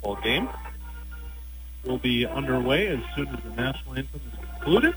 basketball game will be underway as soon as the national anthem is concluded.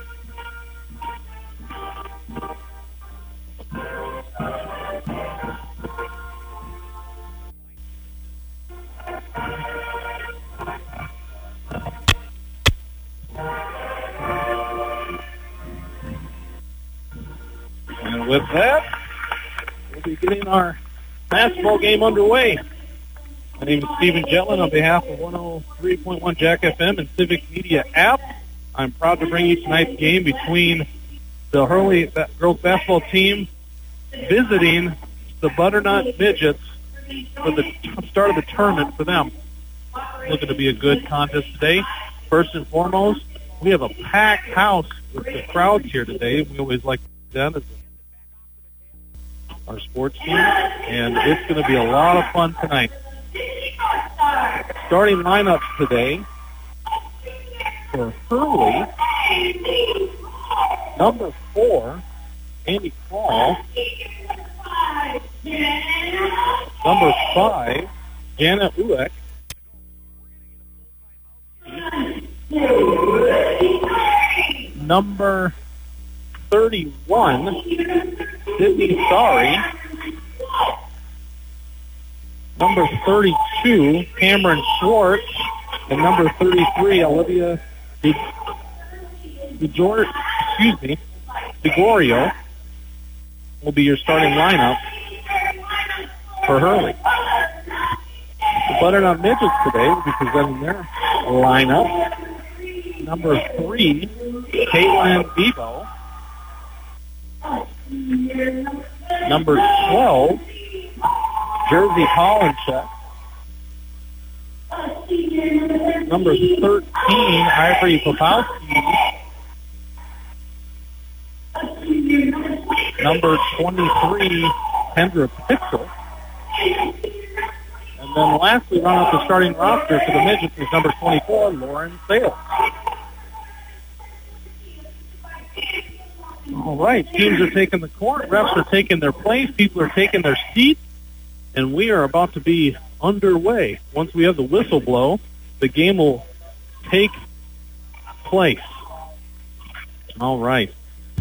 And with that, we'll be getting our basketball game underway. My name is Stephen Jetlin on behalf of 103.1 Jack FM and Civic Media app. I'm proud to bring you tonight's game between the Hurley girls basketball team visiting the Butternut Midgets for the start of the tournament for them. Looking to be a good contest today. First and foremost, we have a packed house with the crowds here today. We always like that as our sports team, and it's going to be a lot of fun tonight. Starting lineups today for Hurley, number 4, Andy Crawl. Number 5, Jana Ueck. Number 31, Sydney Sari. Number 32, Cameron Schwartz. And number 33, Olivia DeGorio will be your starting lineup for Hurley. The Butternut Midgets today will be presenting their lineup. Number 3, Caitlin Bebo. Number 12, Jersey Pollinchek. Number 13, Ivory Popowski. Number 23, Kendra Pitzel. And then lastly, run out the starting roster for the Midgets is number 24, Lauren Sales. All right, teams are taking the court, refs are taking their place, people are taking their seats, and we are about to be underway. Once we have the whistle blow, the game will take place. All right.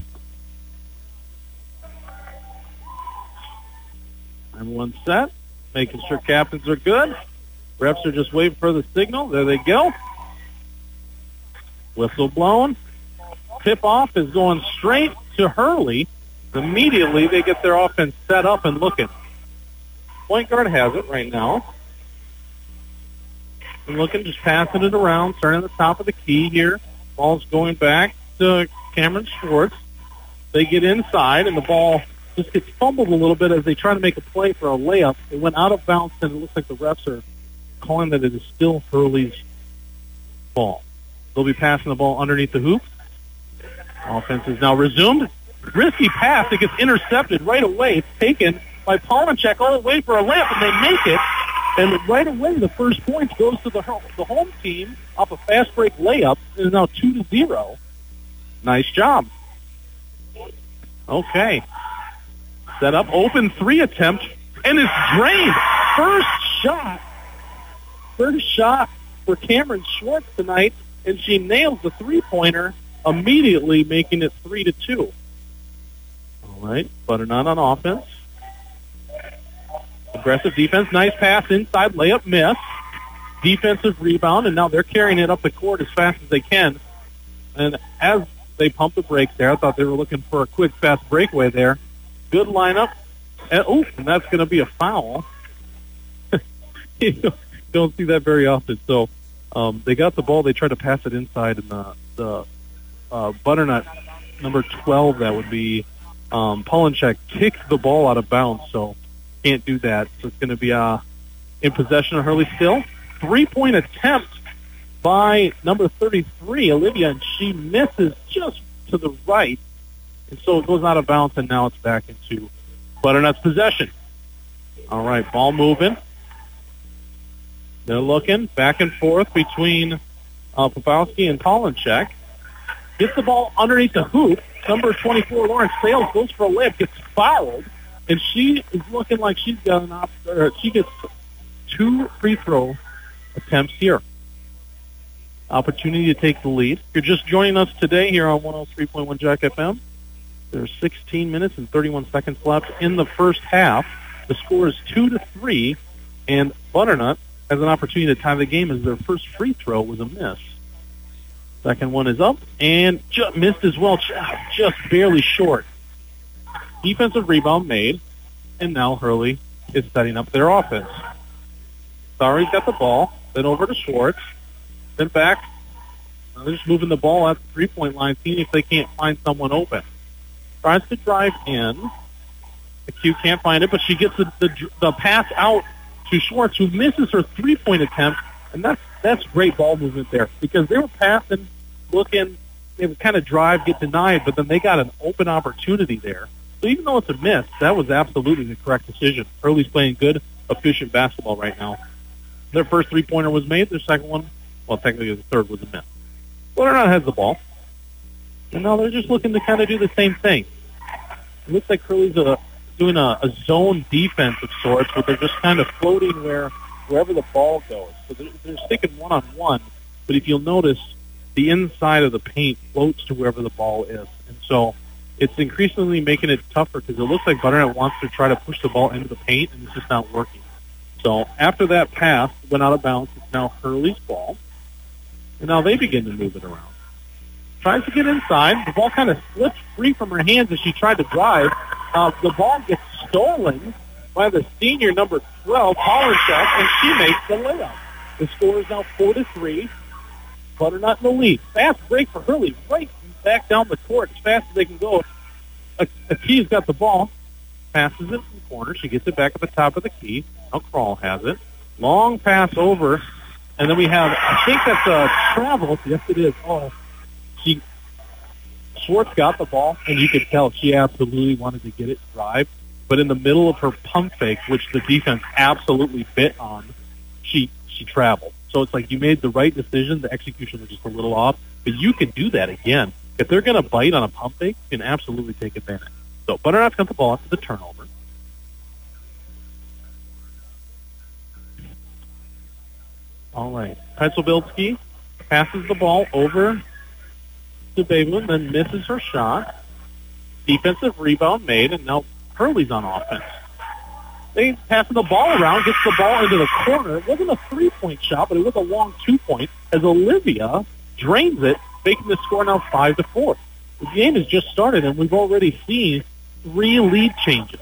Everyone's set, making sure captains are good. Refs are just waiting for the signal. There they go. Whistle blown. Tip-off is going straight to Hurley. Immediately, they get their offense set up and looking. Point guard has it right now. And looking, just passing it around, turning the top of the key here. Ball's going back to Cameron Schwartz. They get inside, and the ball just gets fumbled a little bit as they try to make a play for a layup. It went out of bounds, and it looks like the refs are calling that it is still Hurley's ball. They'll be passing the ball underneath the hoop. Offense is now resumed. Risky pass. It gets intercepted right away. It's taken by Pollinchek all the way for a layup, and they make it. And right away, the first point goes to the home team off a fast break layup. It is now 2-0. Nice job. Okay. Set up, open 3 attempt, and it's drained. First shot for Cameron Schwartz tonight, and she nails the 3-pointer, immediately making it 3-2. All right, Butternut on offense. Aggressive defense, nice pass inside, layup miss. Defensive rebound, and now they're carrying it up the court as fast as they can. And as they pump the brakes there, I thought they were looking for a quick, fast breakaway there. Good lineup. And that's going to be a foul. You don't see that very often. So they got the ball. They tried to pass it inside, and the Butternut, number 12, that would be Pollinchek, kicked the ball out of bounds, so can't do that. So it's going to be in possession of Hurley still. 3-point attempt by number 33, Olivia, and she misses just to the right. And so it goes out of bounds, and now it's back into Butternut's possession. All right, ball moving. They're looking back and forth between Popowski and Pollinchek. Gets the ball underneath the hoop. Number 24, Lauren Sales, goes for a layup, gets fouled, and she is looking like she's got she gets 2 free throw attempts here. Opportunity to take the lead. If you're just joining us today here on 103.1 Jack FM, there's 16 minutes and 31 seconds left in the first half. The score is 2-3, and Butternut has an opportunity to tie the game as their first free throw was a miss. Second one is up, and just missed as well, just barely short. Defensive rebound made, and now Hurley is setting up their offense. Sorry's got the ball, then over to Schwartz, then back. Now they're just moving the ball at the three-point line, seeing if they can't find someone open. Tries to drive in. Q can't find it, but she gets the pass out to Schwartz, who misses her three-point attempt, and that's great ball movement there because they were passing, looking, they would kind of drive, get denied, but then they got an open opportunity there. So even though it's a miss, that was absolutely the correct decision. Hurley's playing good, efficient basketball right now. Their first three-pointer was made. Their second one, well, technically the third was a miss. Butternut has the ball, and now they're just looking to kind of do the same thing. It looks like Hurley's doing a zone defense of sorts, where they're just kind of floating wherever the ball goes. So they're sticking one-on-one, but if you'll notice, the inside of the paint floats to wherever the ball is. And so it's increasingly making it tougher because it looks like Butternut wants to try to push the ball into the paint, and it's just not working. So after that pass went out of bounds, it's now Hurley's ball, and now they begin to move it around. Tries to get inside. The ball kind of slips free from her hands as she tried to drive. The ball gets stolen by the senior number 12, Pollenchek, and she makes the layup. The score is now 4-3. Butternut in the lead. Fast break for Hurley, right back down the court as fast as they can go. Aki's got the ball, passes it in the corner. She gets it back at the top of the key. Now Kroll has it. Long pass over, and then we have, I think that's a travel. Yes, it is. Oh, Schwartz got the ball, and you could tell she absolutely wanted to get it drive. But in the middle of her pump fake, which the defense absolutely bit on, she traveled. So it's like you made the right decision. The execution was just a little off. But you can do that again. If they're going to bite on a pump fake, you can absolutely take advantage. So Butternut's got the ball after the turnover. All right. Petzelbilski passes the ball over to Babelin, then misses her shot. Defensive rebound made, and now Hurley's on offense. They passing the ball around, gets the ball into the corner. It wasn't a three-point shot, but it was a long two-point as Olivia drains it, making the score now 5-4. The game has just started, and we've already seen 3 lead changes.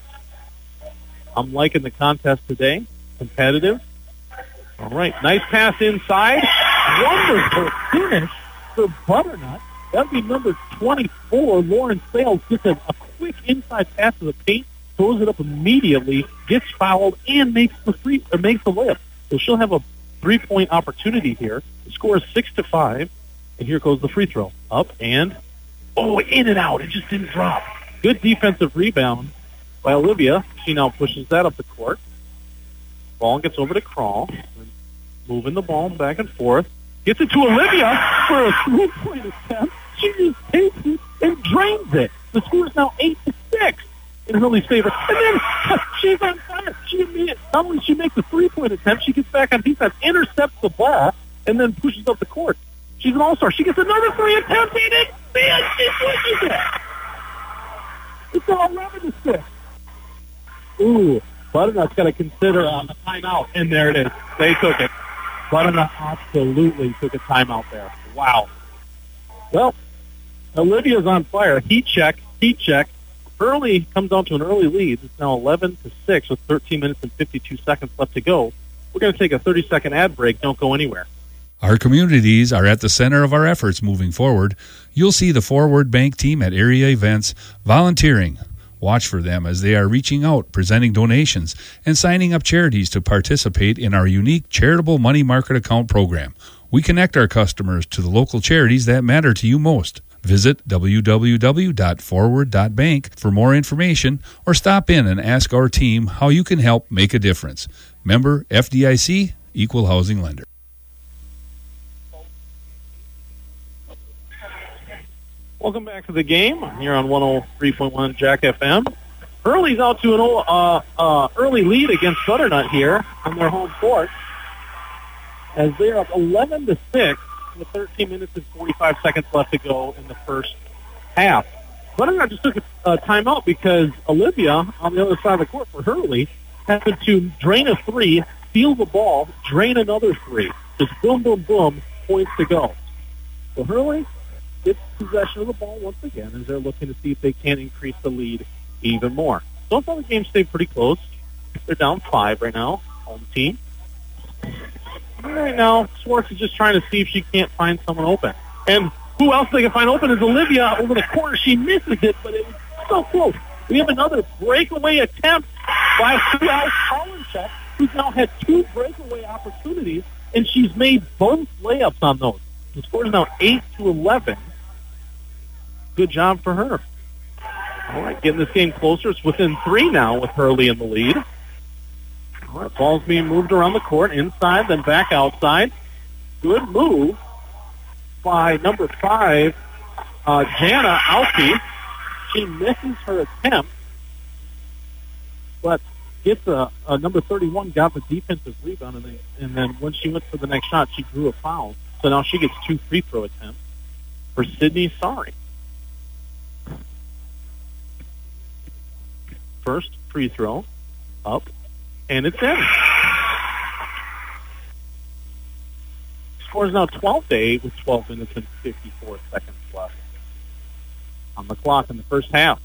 I'm liking the contest today. Competitive. All right, nice pass inside. Wonderful finish for Butternut. That would be number 24, Lauren Sales, gets a quick inside pass to the paint, throws it up immediately, gets fouled, and makes the layup. So she'll have a 3-point opportunity here. The score is 6-5, and here goes the free throw. Up and, in and out. It just didn't drop. Good defensive rebound by Olivia. She now pushes that up the court. Ball gets over to Kroll, moving the ball back and forth. Gets it to Olivia for a 3-point attempt. She just takes it and drains it. The score is now 8-6 in Hurley's favor. And then she's on fire. Not only she makes a 3-point attempt, she gets back on defense, intercepts the ball, and then pushes up the court. She's an all-star. She gets another 3 attempt, and she pushes it. It's all 11-6. Ooh, Butternut's got to consider a timeout, and there it is. They took it. Butternut absolutely took a timeout there. Wow. Well, Olivia's on fire. Heat check. Hurley comes down to an early lead. It's now 11-6 with 13 minutes and 52 seconds left to go. We're going to take a 30-second ad break. Don't go anywhere. Our communities are at the center of our efforts moving forward. You'll see the Forward Bank team at area events volunteering. Watch for them as they are reaching out, presenting donations, and signing up charities to participate in our unique charitable money market account program. We connect our customers to the local charities that matter to you most. Visit www.forward.bank for more information or stop in and ask our team how you can help make a difference. Member FDIC, Equal Housing Lender. Welcome back to the game here on 103.1 Jack FM. Hurley's out to an early lead against Butternut here on their home court. as they are up 11-6 with 13 minutes and 45 seconds left to go in the first half. Butternut just took a timeout because Olivia on the other side of the court for Hurley happened to drain a three, steal the ball, drain another three. Just boom, boom, boom, points to go. So Hurley gets possession of the ball once again as they're looking to see if they can increase the lead even more. So far the game stayed pretty close. They're down 5 right now, home team. Right now, Schwartz is just trying to see if she can't find someone open. And who else they can find open is Olivia over the corner. She misses it, but it was so close. We have another breakaway attempt by Sue Alice Pollenchek, who's now had 2 breakaway opportunities, and she's made both layups on those. The score is now 8-11. Good job for her. All right, getting this game closer. It's within 3 now with Hurley in the lead. All right, ball's being moved around the court, inside, then back outside. Good move by number 5, Jana Alki. She misses her attempt, but gets a number 31 got the defensive rebound, and then when she went for the next shot, she drew a foul. So now she gets 2 free throw attempts for Sydney Sari. First free throw, up, and it's in. Score is now 12-8 with 12 minutes and 54 seconds left on the clock in the first half.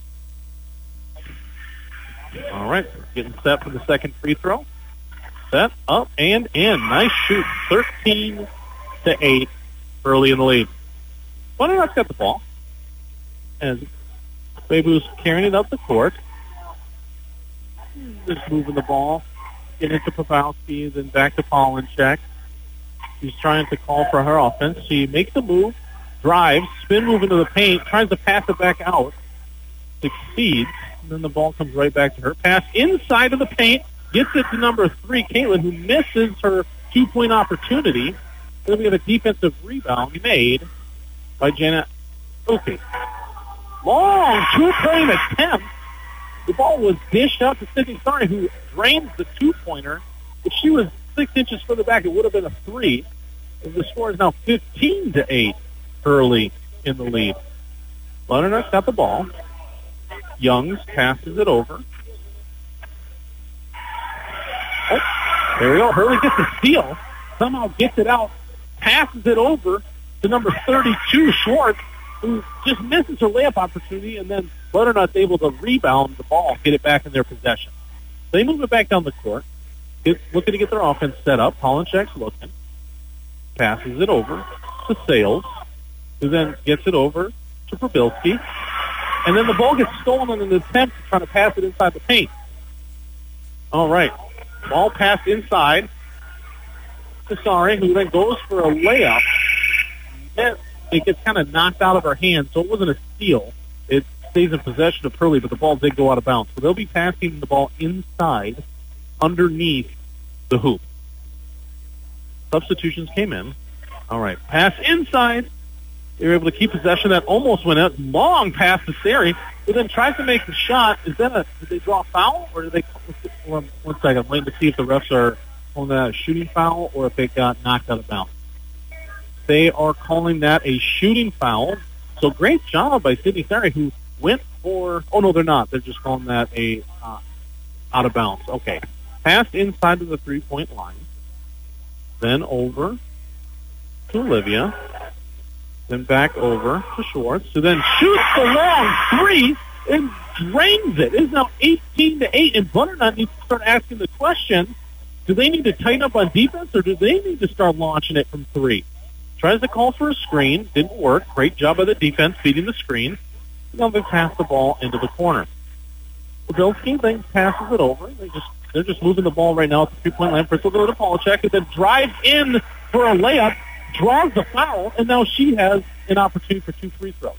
All right, getting set for the second free throw. Set, up, and in. Nice shoot. 13-8 early in the lead. Butternut's got the ball as Bebu's carrying it up the court. Just moving the ball. Getting it to Pavelski, then back to Pollenchek. She's trying to call for her offense. She makes a move, drives, spin move into the paint, tries to pass it back out. Succeeds. And then the ball comes right back to her. Pass inside of the paint. Gets it to number 3, Caitlin, who misses her 2-point opportunity. Then we have a defensive rebound made by Janet Oki. Long 2-point attempt. The ball was dished out to Sydney Sari, who drains the 2-pointer. If she was 6 inches further back, it would have been a 3. And the score is now 15-8 early in the lead. Butternut's got the ball. Youngs passes it over. Oh, there we go. Hurley gets a steal. Somehow gets it out. Passes it over to number 32, Schwartz, who just misses her layup opportunity, and then Butternut's able to rebound the ball, get it back in their possession. They move it back down the court. Looking to get their offense set up. Pollenchek's looking. Passes it over to Sales, who then gets it over to Probilski. And then the ball gets stolen in an attempt to try to pass it inside the paint. All right. Ball passed inside to Sari, who then goes for a layup. And it gets kind of knocked out of her hand, so it wasn't a steal. It stays in possession of Hurley, but the ball did go out of bounds. So they'll be passing the ball inside, underneath the hoop. Substitutions came in. All right. Pass inside. They were able to keep possession. That almost went out. Long pass to Sari, who then tries to make the shot. Did they draw a foul, or did they? One second. I'm waiting to see if the refs are calling that a shooting foul or if it got knocked out of bounds. They are calling that a shooting foul. So great job by Sydney Sari, who went for. Oh no, they're not. They're just calling that a out of bounds. Okay. Passed inside of the 3-point line. Then over to Olivia. Then back over to Schwartz, who then shoots the long 3 and drains it. It's now 18-8, and Butternut needs to start asking the question, do they need to tighten up on defense, or do they need to start launching it from 3? Tries to call for a screen. Didn't work. Great job by the defense beating the screen. Now they pass the ball into the corner. Pabilski then passes it over. They're just moving the ball right now at the 3-point line. First, we'll go to Pollenchek, and then drives in for a layup. Draws the foul, and now she has an opportunity for 2 free throws.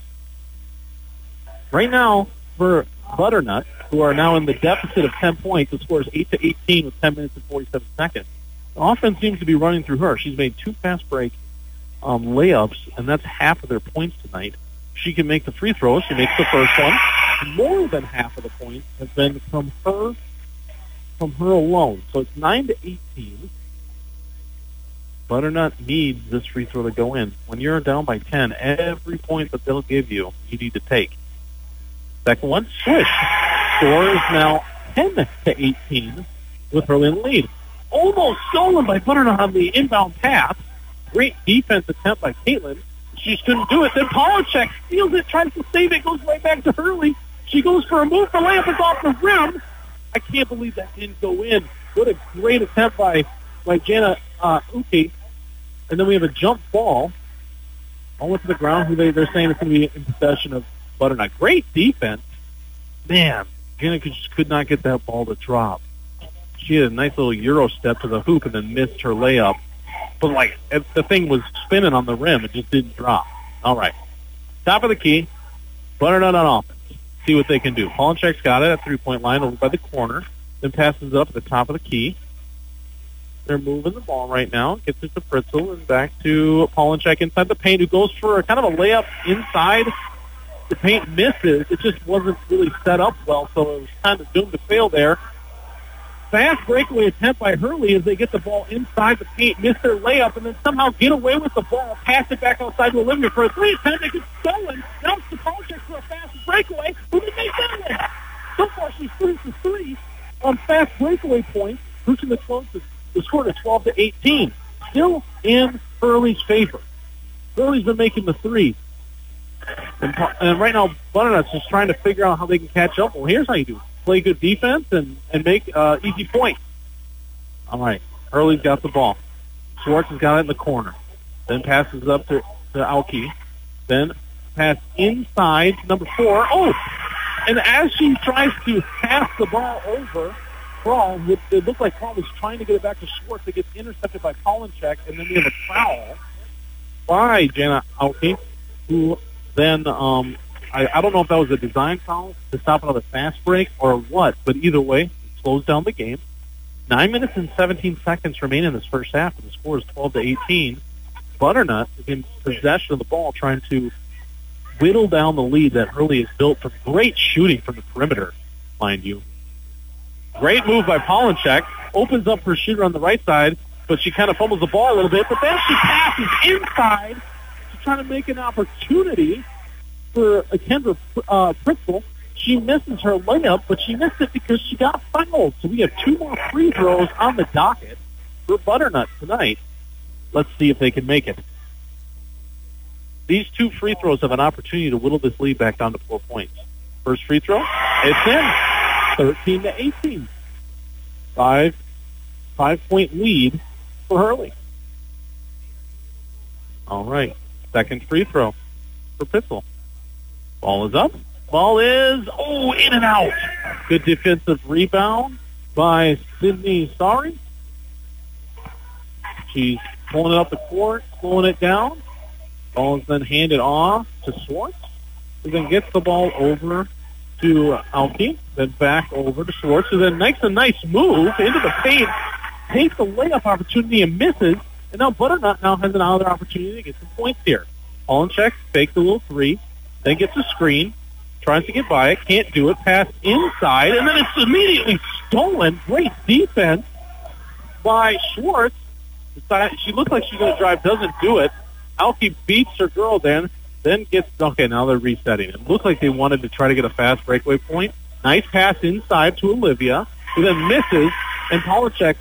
Right now, for Butternut, who are now in the deficit of 10 points, the score is 8-18 with 10 minutes and 47 seconds. The offense seems to be running through her. She's made 2 fast break layups, and that's half of their points tonight. She can make the free throws. She makes the first one. More than half of the points have been from her alone. So it's 9-18. Butternut needs this free throw to go in. When you're down by 10, every point that they'll give you, you need to take. Second one, swish. Score is now 10-18 with Hurley in the lead. Almost stolen by Butternut on the inbound pass. Great defense attempt by Caitlin. She couldn't do it. Then Polachek steals it, tries to save it, goes right back to Hurley. She goes for a move. The layup is off the rim. I can't believe that didn't go in. What a great attempt by Jana Uke. And then we have a jump ball. All went to the ground. Who they're saying it's going to be in possession of Butternut. Great defense. Man, Jana just could not get that ball to drop. She had a nice little Euro step to the hoop and then missed her layup. But, the thing was spinning on the rim. It just didn't drop. All right. Top of the key. Butternut on offense. See what they can do. Polachek's got it at three-point line over by the corner. Then passes it up at the top of the key. They're moving the ball right now. Gets it to Fritzl and back to Polachek inside the paint, who goes for kind of a layup inside. The paint misses. It just wasn't really set up well, so it was kind of doomed to fail there. Fast breakaway attempt by Hurley as they get the ball inside the paint, miss their layup, and then somehow get away with the ball, pass it back outside to Olivia for a three attempt. It gets stolen. Now it's to Polachek for a fast breakaway. Who did they that one? So far, she's 3-for-3 on fast breakaway points, pushing the score to 12-18. Still in Hurley's favor. Hurley's been making the threes. And right now, Butternut's just trying to figure out how they can catch up. Well, here's how you do it. Play good defense and make easy points. All right. Hurley's got the ball. Schwartz has got it in the corner. Then passes up to Auke. Then pass inside number 4. Oh! And as she tries to pass the ball over, Kroll, it looked like Kroll was trying to get it back to Schwartz. It gets intercepted by Polachek, and then we have a foul by Jana Auke, who then I don't know if that was a design foul to stop another fast break or what, but either way, it slows down the game. 9 minutes and 17 seconds remain in this first half, and the score is 12-18. Butternut is in possession of the ball, trying to whittle down the lead that Hurley has built from great shooting from the perimeter, mind you. Great move by Polachek. Opens up her shooter on the right side, but she kind of fumbles the ball a little bit, but then she passes inside to try to make an opportunity for Kendra Fritzl. She misses her layup, but she missed it because she got fouled. So we have 2 more free throws on the docket for Butternut tonight. Let's see if they can make it. These 2 free throws have an opportunity to whittle this lead back down to 4 points. First free throw, it's in. 13-18. 5-point lead for Hurley. All right. Second free throw for Fritzl. Ball is up. Ball is, in and out. Good defensive rebound by Sydney Sari. She's pulling it up the court, slowing it down. Ball is then handed off to Schwartz, who then gets the ball over to Auke, then back over to Schwartz, who then makes a nice move into the paint, takes the layup opportunity and misses, and now Butternut now has another opportunity to get some points here. Polachek fakes a little 3, then gets a screen, tries to get by it, can't do it, pass inside, and then it's immediately stolen. Great defense by Schwartz. She looks like she's going to drive, doesn't do it. Auke beats her girl then gets, okay, now they're resetting. It looks like they wanted to try to get a fast breakaway point. Nice pass inside to Olivia, who then misses, and Fritzl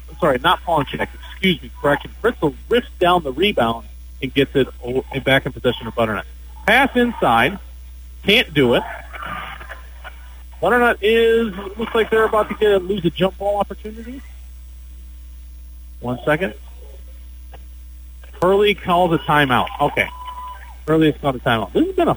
rips down the rebound and gets it back in possession of Butternut. Pass inside, can't do it. Butternut looks like they're about to lose a jump ball opportunity. 1 second. Hurley calls a timeout. Okay. Hurley has called a timeout. This has been a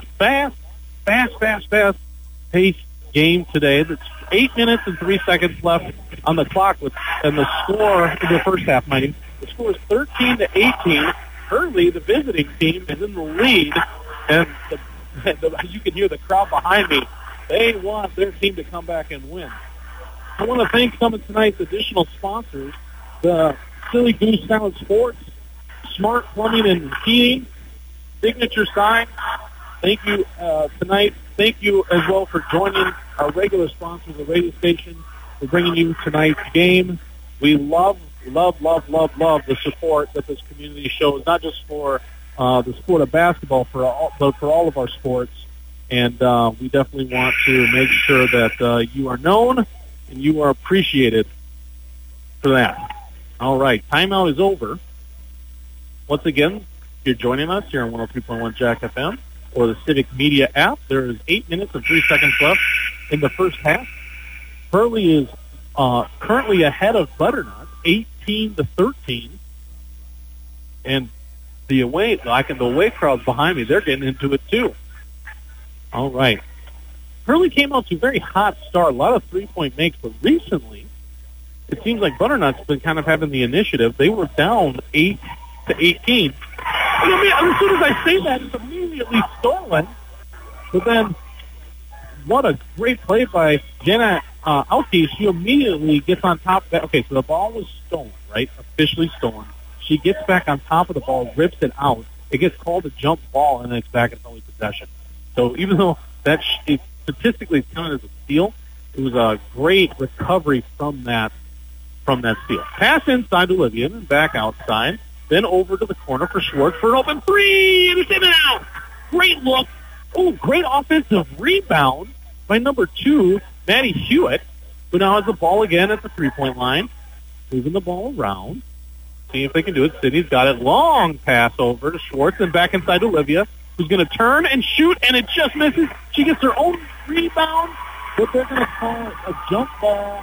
fast-paced game today. That's 8 minutes and 3 seconds left on the clock, and the score in the first half, mind you. The score is 13-18. Hurley, the visiting team, is in the lead, and as you can hear the crowd behind me, they want their team to come back and win. I want to thank some of tonight's additional sponsors, the Silly Goose Sound Sports, Smart Plumbing and Heating, Signature Sign. Thank you tonight. Thank you as well for joining our regular sponsors, the radio station, for bringing you tonight's game. We love We love the support that this community shows, not just for the sport of basketball, but for all of our sports. And we definitely want to make sure that you are known and you are appreciated for that. All right, timeout is over. Once again, if you're joining us here on 103.1 Jack FM or the Civic Media app, there is 8 minutes and 3 seconds left in the first half. Hurley is currently ahead of Butternut, 18-13. And the away crowds behind me, they're getting into it too. All right. Hurley came out to a very hot start, a lot of three-point makes, but recently it seems like Butternut's been kind of having the initiative. They were down 8-18. As soon as I say that, it's immediately stolen. But then, what a great play by Jenna Alke. She immediately gets on top of that. Okay, so the ball was stolen, right? Officially stolen. She gets back on top of the ball, rips it out. It gets called a jump ball, and then it's back in Hurley possession. So even though that statistically is counted as a steal, it was a great recovery from that steal. Pass inside to Olivia and back outside. Then over to the corner for Schwartz for an open three, and it's in and out. Great look. Oh, great offensive rebound by number 2, Maddie Hewitt, who now has the ball again at the three-point line. Moving the ball around. See if they can do it. Sydney's got it. Long pass over to Schwartz and back inside to Olivia, who's going to turn and shoot, and it just misses. She gets her own rebound, but they're going to call a jump ball.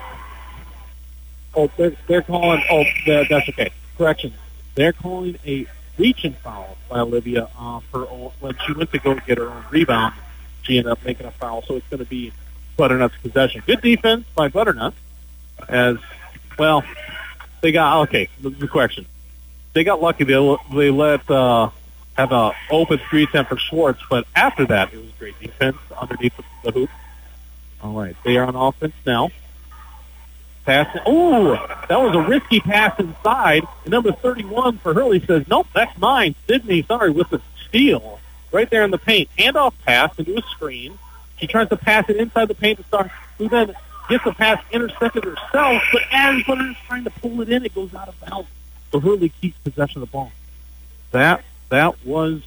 Oh, they're calling. Oh, that's okay. Correction. They're calling a reach-in foul by Olivia when she went to go get her own rebound. She ended up making a foul, so it's going to be Butternut's possession. Good defense by Butternut. As well, they got the correction. They got lucky. They let have an open 3 attempt for Schwartz, but after that, it was great defense underneath the hoop. All right, they are on offense now. Pass. Oh, that was a risky pass inside. And number 31 for Hurley says, nope, that's mine. Sydney, with the steal right there in the paint. Handoff pass into a screen. She tries to pass it inside the paint to Star, who then gets the pass intercepted herself, but as Butternut's trying to pull it in, it goes out of bounds. So Hurley keeps possession of the ball. That was,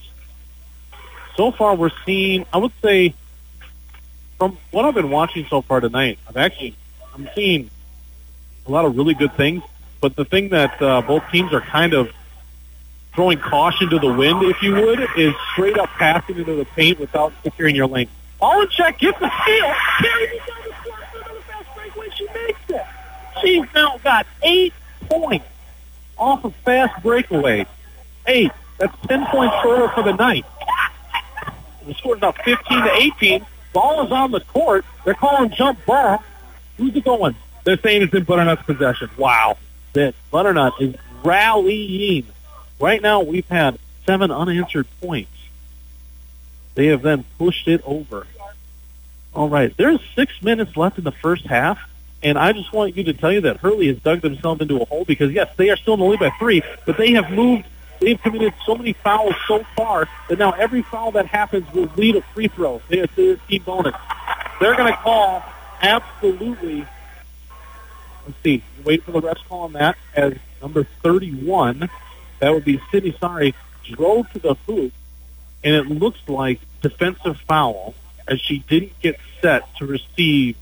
so far we're seeing, I would say, from what I've been watching so far tonight, I'm seeing a lot of really good things, but the thing that both teams are kind of throwing caution to the wind, if you would, is straight up passing into the paint without securing your lane. Pollencheck gets the steal, carries it down the court for another fast breakaway. She makes it. She's now got 8 points off of fast breakaway. 8. That's 10 points for her for the night. The score's now 15-18. Ball is on the court. They're calling jump ball. Who's it going? They're saying it's in Butternut's possession. Wow. That Butternut is rallying. Right now, we've had 7 unanswered points. They have then pushed it over. All right. There's 6 minutes left in the first half, and I just want you to tell you that Hurley has dug themselves into a hole because, yes, they are still in the lead by 3, but they have moved. They've committed so many fouls so far that now every foul that happens will lead a free throw. It's a team bonus. They're going to call absolutely. Let's see. Wait for the refs call on that as number 31. That would be Sydney drove to the hoop, and it looks like defensive foul as she didn't get set to receive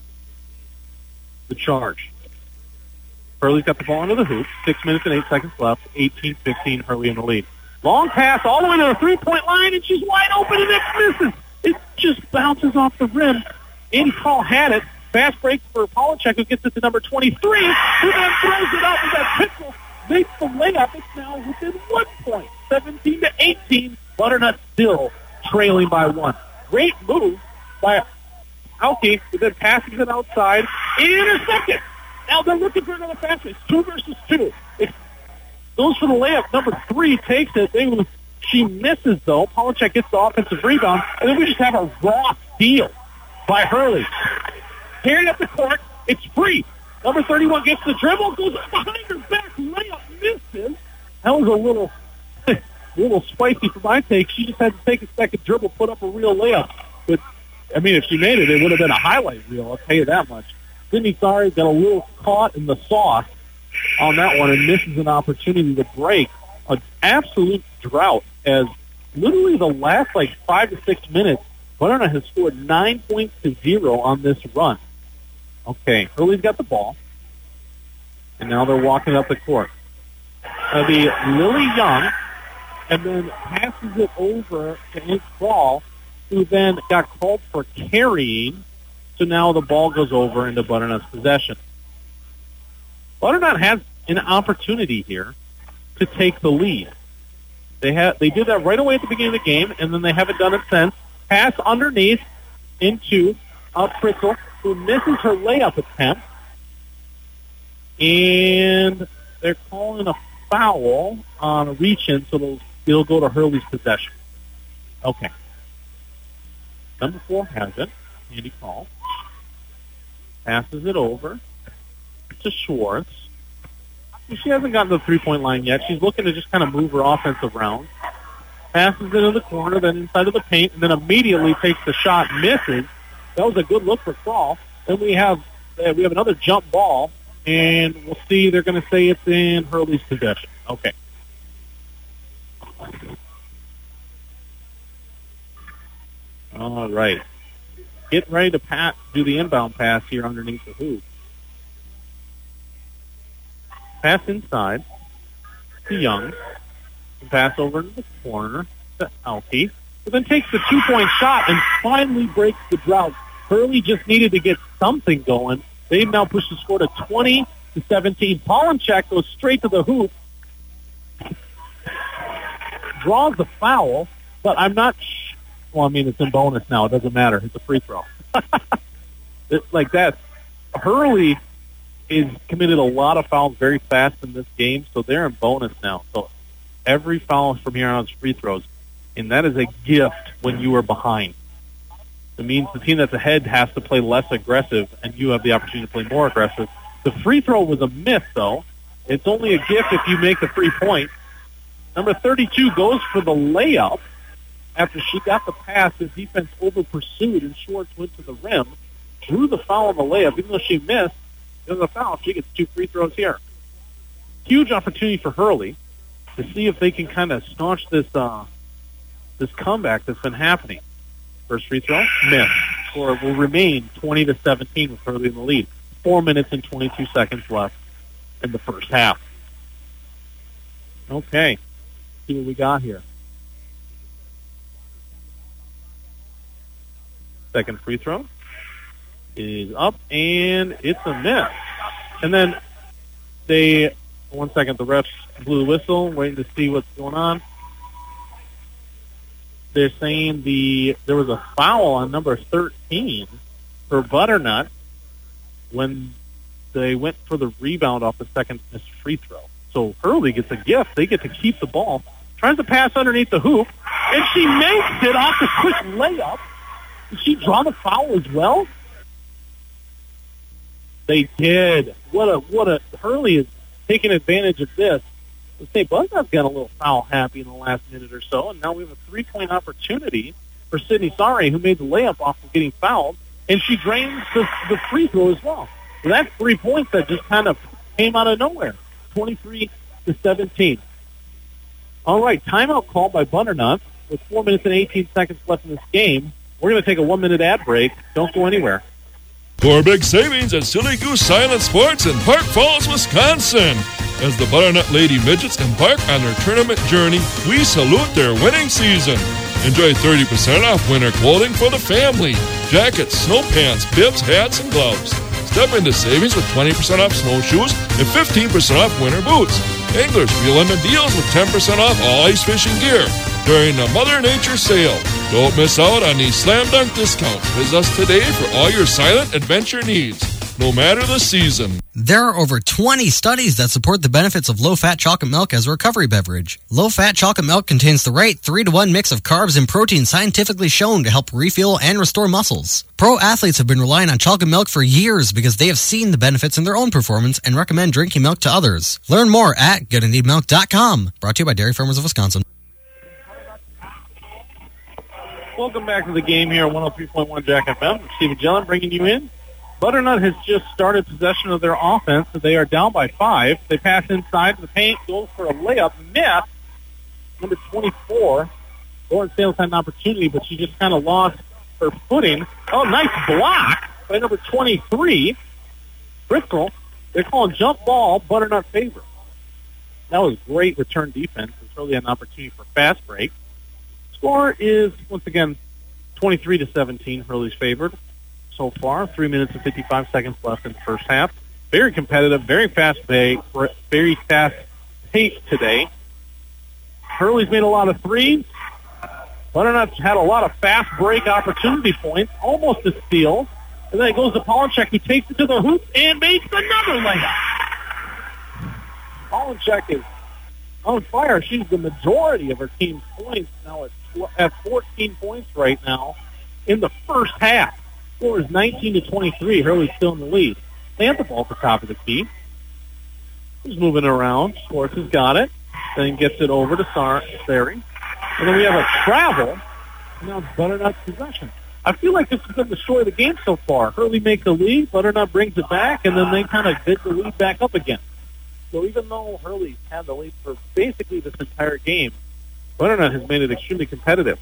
the charge. Hurley's got the ball into the hoop. 6 minutes and 8 seconds left. 18-15, Hurley in the lead. Long pass all the way to the three-point line, and she's wide open, and it misses. It just bounces off the rim. Andy Paul had it. Fast break for Pollencheck, who gets it to number 23, who then throws it up with that pistol. Makes the layup. It's now within 1 point. 17-18. Butternut still trailing by 1. Great move by Alke, who then passes it outside. Intercepted. Now they're looking for another fast break. 2 versus 2. It goes for the layup. Number 3 takes it. She misses, though. Pollencheck gets the offensive rebound. And then we just have a raw steal by Hurley. Carried up the court. It's free. Number 31 gets the dribble, goes behind her back, layup misses. That was a little spicy for my take. She just had to take a second dribble, put up a real layup. But, if she made it, it would have been a highlight reel, I'll tell you that much. Sydney got a little caught in the sauce on that one and misses an opportunity to break an absolute drought as literally the last 5 to 6 minutes, Butternut has scored 9 points to 0 on this run. Okay, Hurley's got the ball, and now they're walking up the court. It'll be Lily Young, and then passes it over to Ink Ball, who then got called for carrying, so now the ball goes over into Butternut's possession. Butternut has an opportunity here to take the lead. They did that right away at the beginning of the game, and then they haven't done it since. Pass underneath into Pritzl, who misses her layup attempt. And they're calling a foul on a reach-in, so it'll go to Hurley's possession. Okay. Number 4 has it. Andy Call. Passes it over to Schwartz. She hasn't gotten to the three-point line yet. She's looking to just kind of move her offense around. Passes it in the corner, then inside of the paint, and then immediately takes the shot, misses. That was a good look for Kroll. Then we have another jump ball, and we'll see. They're going to say it's in Hurley's possession. Okay. All right. Getting ready to do the inbound pass here underneath the hoop. Pass inside to Young. Pass over to the corner to Alke. But then takes the 2-point shot and finally breaks the drought. Hurley just needed to get something going. They've now pushed the score to 20-17. Polonchak goes straight to the hoop. Draws the foul, but I'm not it's in bonus now. It doesn't matter. It's a free throw. It's like that. Hurley is committed a lot of fouls very fast in this game, so they're in bonus now. So every foul from here on is free throws, and that is a gift when you are behind. It means the team that's ahead has to play less aggressive, and you have the opportunity to play more aggressive. The free throw was a miss, though. It's only a gift if you make the free point. Number 32 goes for the layup. After she got the pass, the defense over-pursued, and Schwartz went to the rim, drew the foul on the layup. Even though she missed, it was a foul. She gets 2 free throws here. Huge opportunity for Hurley to see if they can kind of staunch this comeback that's been happening. First free throw, miss. Score will remain 20-17 with Hurley in the lead. 4 minutes and 22 seconds left in the first half. Okay, see what we got here. Second free throw is up, and it's a miss. And then the refs blew the whistle, waiting to see what's going on. They're saying there was a foul on number 13 for Butternut when they went for the rebound off the second missed free throw. So Hurley gets a gift. They get to keep the ball. Tries to pass underneath the hoop, and she makes it off the quick layup. Did she draw the foul as well? They did. Hurley is taking advantage of this. Let's say Butternut's got a little foul happy in the last minute or so, and now we have a 3-point opportunity for Sydney Sari, who made the layup off of getting fouled, and she drains the free throw as well. So that's 3 points that just kind of came out of nowhere. 23-17. All right, timeout called by Butternut with 4 minutes and 18 seconds left in this game. We're going to take a 1-minute ad break. Don't go anywhere. For big savings at Silly Goose Silent Sports in Park Falls, Wisconsin. As the Butternut Lady Midgets embark on their tournament journey, we salute their winning season. Enjoy 30% off winter clothing for the family. Jackets, snow pants, bibs, hats, and gloves. Step into savings with 20% off snowshoes and 15% off winter boots. Anglers reel in the deals with 10% off all ice fishing gear during the Mother Nature sale. Don't miss out on these slam dunk discounts. Visit us today for all your silent adventure needs, no matter the season. There are over 20 studies that support the benefits of low-fat chocolate milk as a recovery beverage. Low-fat chocolate milk contains the right 3-to-1 mix of carbs and protein scientifically shown to help refuel and restore muscles. Pro athletes have been relying on chocolate milk for years because they have seen the benefits in their own performance and recommend drinking milk to others. Learn more at GonnaNeedMilk.com. Brought to you by Dairy Farmers of Wisconsin. Welcome back to the game here at 103.1 Jack FM. Steve Magellan bringing you in. Butternut has just started possession of their offense, so they are down by 5. They pass inside the paint, goes for a layup, miss. Number 24, Lauren Sales had an opportunity, but she just kind of lost her footing. Oh, nice block by number 23, Bristol. They're calling jump ball, Butternut favor. That was great return defense. It's really an opportunity for fast break. Score is, once again, 23-17, Hurley's favored so far. 3 minutes and 55 seconds left in the first half. Very competitive, very fast pace today. Hurley's made a lot of threes. Butternut's had a lot of fast break opportunity points, almost a steal. And then it goes to Polonchek, who takes it to the hoop and makes another layup. Polonchek is on fire. She's the majority of her team's points now at 14 points right now in the first half. Score is 19-23. Hurley's still in the lead. They have the ball at the top of the key. He's moving around. Schwartz has got it. Then gets it over to Sari. And then we have a travel. And now it's Butternut's possession. I feel like this is going to destroy the game so far. Hurley makes the lead. Butternut brings it back. And then they kind of bid the lead back up again. So even though Hurley's had the lead for basically this entire game, Butternut has made it extremely competitive.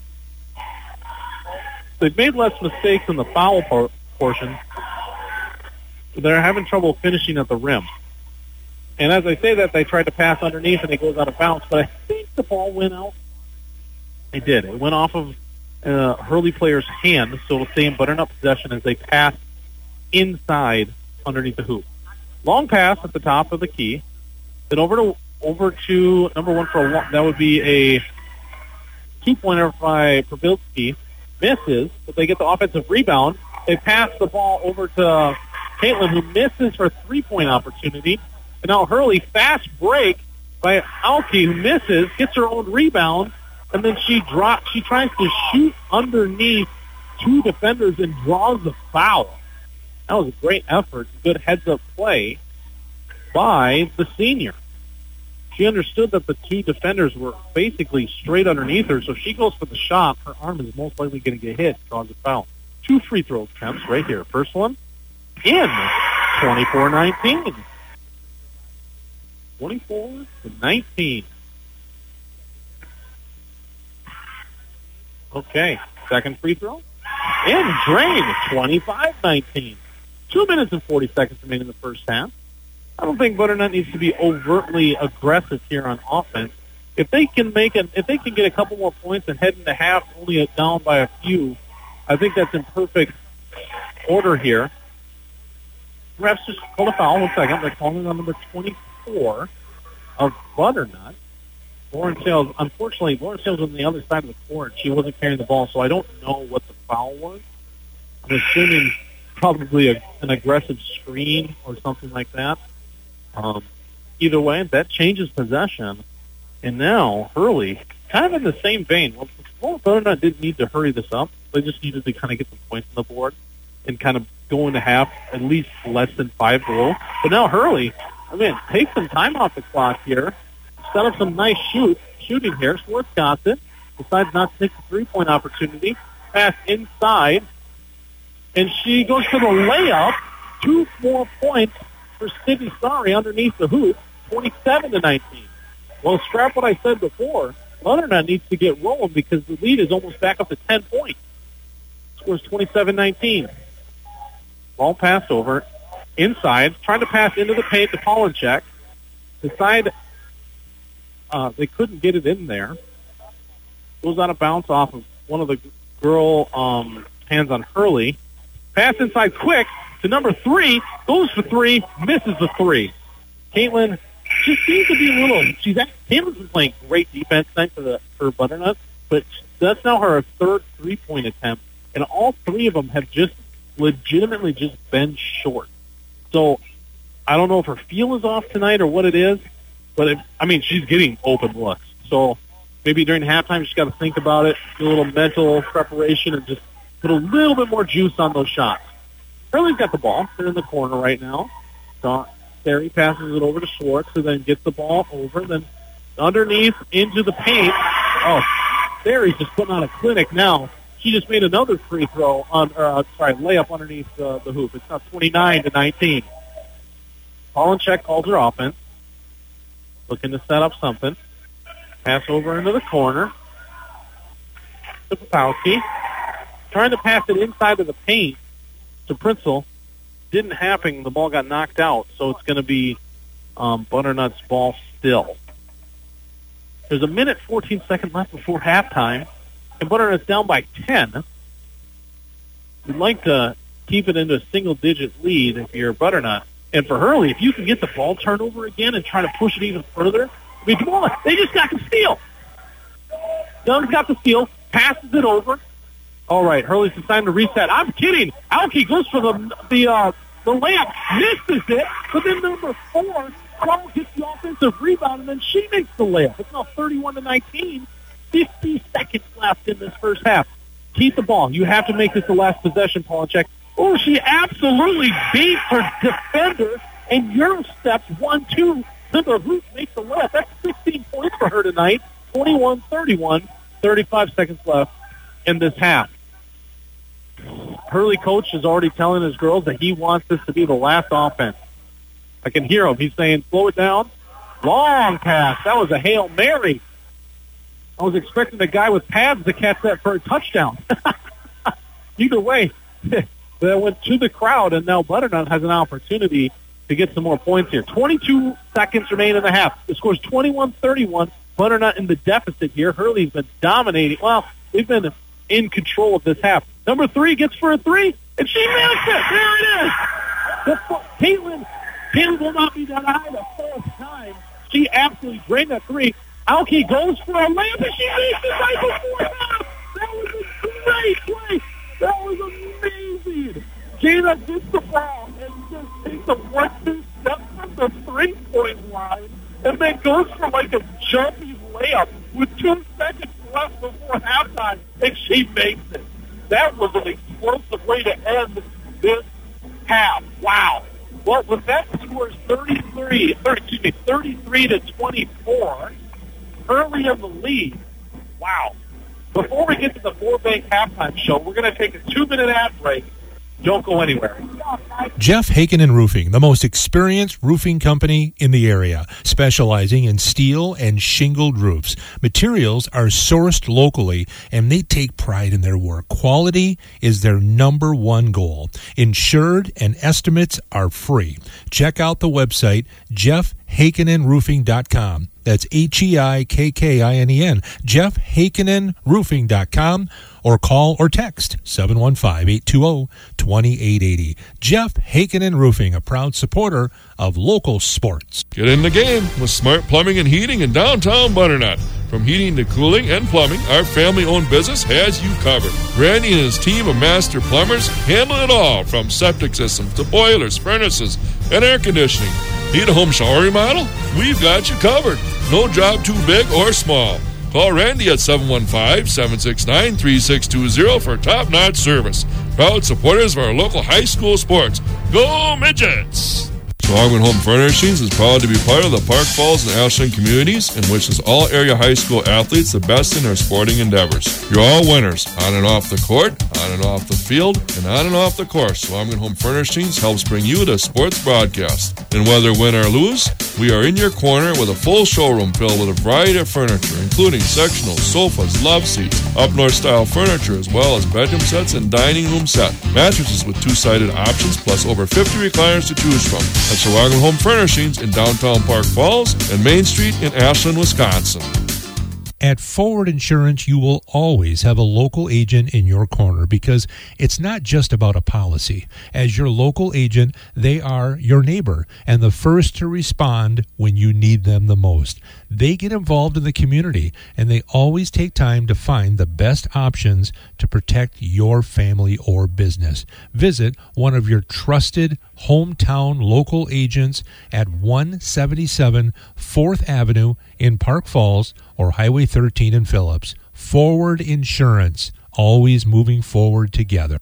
They've made less mistakes in the foul portion, but they're having trouble finishing at the rim. And as I say that, they tried to pass underneath, and it goes out of bounds, but I think the ball went out. It did. It went off of Hurley player's hand, so it'll stay in Butternut possession as they pass inside underneath the hoop. Long pass at the top of the key. Then over to number 1 for a long. That would be a two-pointer by Prabilski. Misses, but they get the offensive rebound. They pass the ball over to Caitlin, who misses her three-point opportunity. And now Hurley, fast break by Alki, who misses, gets her own rebound, and then she tries to shoot underneath two defenders and draws the foul. That was a great effort, good heads-up play by the senior. She understood that the two defenders were basically straight underneath her, so she goes for the shot. Her arm is most likely going to get hit, draws a foul. 2 free throw attempts right here. First one in, 24-19. 24-19. Okay, second free throw. And drain, 25-19. 2 minutes and 40 seconds remaining in the first half. I don't think Butternut needs to be overtly aggressive here on offense. If they can get a couple more points and head into half only down by a few, I think that's in perfect order here. Refs just called a foul. 1 second. They're calling on number 24 of Butternut. Lauren Sales. Unfortunately, Lauren Sales was on the other side of the court. She wasn't carrying the ball, so I don't know what the foul was. I'm assuming probably an aggressive screen or something like that. Either way, that changes possession. And now Hurley, kind of in the same vein. Well, Butternut didn't need to hurry this up. They just needed to kind of get some points on the board and kind of go into half at least less than 5 below. But now Hurley, take some time off the clock here. Set up some nice shooting here. Schwartz got it. Decides not to take the three-point opportunity. Pass inside. And she goes for the layup. 2 more points for Sydney Sari underneath the hoop. 27-19. Well, scrap what I said before. Butternut needs to get rolling because the lead is almost back up to 10 points. Scores 27-19. Ball passed over. Inside. Trying to pass into the paint to Polonchek. Decide they couldn't get it in there. Goes out of bounds off of one of the girl hands on Hurley. Pass inside quick to number 3. Goes for 3. Misses the 3. Caitlin just seems to be a little. Caitlin's been playing great defense tonight for Butternut, but that's now her third three-point attempt, and all 3 of them have just legitimately just been short. So I don't know if her feel is off tonight or what it is, but she's getting open looks. So maybe during halftime, she's got to think about it, do a little mental preparation, and just put a little bit more juice on those shots. Hurley's got the ball. They're in the corner right now. Terry passes it over to Schwartz, who then gets the ball over, then underneath into the paint. Oh, Terry's just putting on a clinic now. she just made another free throw layup underneath the hoop. It's now 29-19. Pollencheck calls her offense, looking to set up something. Pass over into the corner to Popowski. Trying to pass it inside of the paint to Prinzel. Didn't happen. The ball got knocked out, so it's going to be Butternut's ball still. There's a minute 14 seconds left before halftime, and Butternut's down by 10. We'd like to keep it into a single-digit lead if you're Butternut. And for Hurley, if you can get the ball turnover again and try to push it even further, I mean, come on, they just got the steal. Young's got the steal, passes it over. All right, Hurley's deciding to reset. I'm kidding. Alki goes for the layup, misses it, but then number 4, Carl gets the offensive rebound, and then she makes the layup. It's now 31-19. 50 seconds left in this first half. Keep the ball. You have to make this the last possession, Pollencheck. Oh, she absolutely beat her defender and Euro steps 1-2 to the hoop, makes the layup. That's 16 points for her tonight. 21-31, 35 seconds left in this half. Hurley coach is already telling his girls that he wants this to be the last offense. I can hear him. He's saying, slow it down. Long pass. That was a Hail Mary. I was expecting the guy with pads to catch that for a touchdown. Either way, that went to the crowd, and now Butternut has an opportunity to get some more points here. 22 seconds remain in the half. The score's 21-31. Butternut in the deficit here. Hurley's been dominating. Well, they've been in control of this half. Number 3 gets for a 3, and she makes it. There it is. Caitlin will not be denied a fourth time. She absolutely drained that 3. Alki goes for a layup, and she makes it right before half. That was a great play. That was amazing. Jada gets the ball and just takes a 1-2 step from the 3-point line, and then goes for like a jumpy layup with 2 seconds left before halftime, and she makes it. That was an explosive way to end this half. Wow. Well, with that score is 33-24. Hurley in the lead. Wow. Before we get to the Four-Bank halftime show, we're going to take a 2-minute ad break. Don't go anywhere. Jeff Hakenin Roofing, the most experienced roofing company in the area, specializing in steel and shingled roofs. Materials are sourced locally, and they take pride in their work. Quality is their number one goal. Insured and estimates are free. Check out the website, jeffhakeninroofing.com. That's HEIKKINEN, jeffhakeninroofing.com, or call or text 715-820-2880. Jeff Hakenin Roofing, a proud supporter of local sports. Get in the game with Smart Plumbing and Heating in downtown Butternut. From heating to cooling and plumbing, our family-owned business has you covered. Randy and his team of master plumbers handle it all, from septic systems to boilers, furnaces, and air conditioning. Need a home shower remodel? We've got you covered. No job too big or small. Call Randy at 715-769-3620 for top-notch service. Proud supporters of our local high school sports. Go Midgets! Swagman Home Furnishings is proud to be part of the Park Falls and Ashland communities and wishes all area high school athletes the best in their sporting endeavors. You're all winners, on and off the court, on and off the field, and on and off the course. Swagman Home Furnishings helps bring you the sports broadcast. And whether win or lose, we are in your corner with a full showroom filled with a variety of furniture, including sectionals, sofas, love seats, up-north style furniture, as well as bedroom sets and dining room set. Mattresses with two-sided options, plus over 50 recliners to choose from. That's Swagman Home Furnishings in downtown Park Falls and Main Street in Ashland, Wisconsin. At Forward Insurance, you will always have a local agent in your corner, because it's not just about a policy. As your local agent, they are your neighbor and the first to respond when you need them the most. They get involved in the community, and they always take time to find the best options to protect your family or business. Visit one of your trusted hometown local agents at 177 4th Avenue in Park Falls or Highway 13 in Phillips. Forward Insurance, always moving forward together.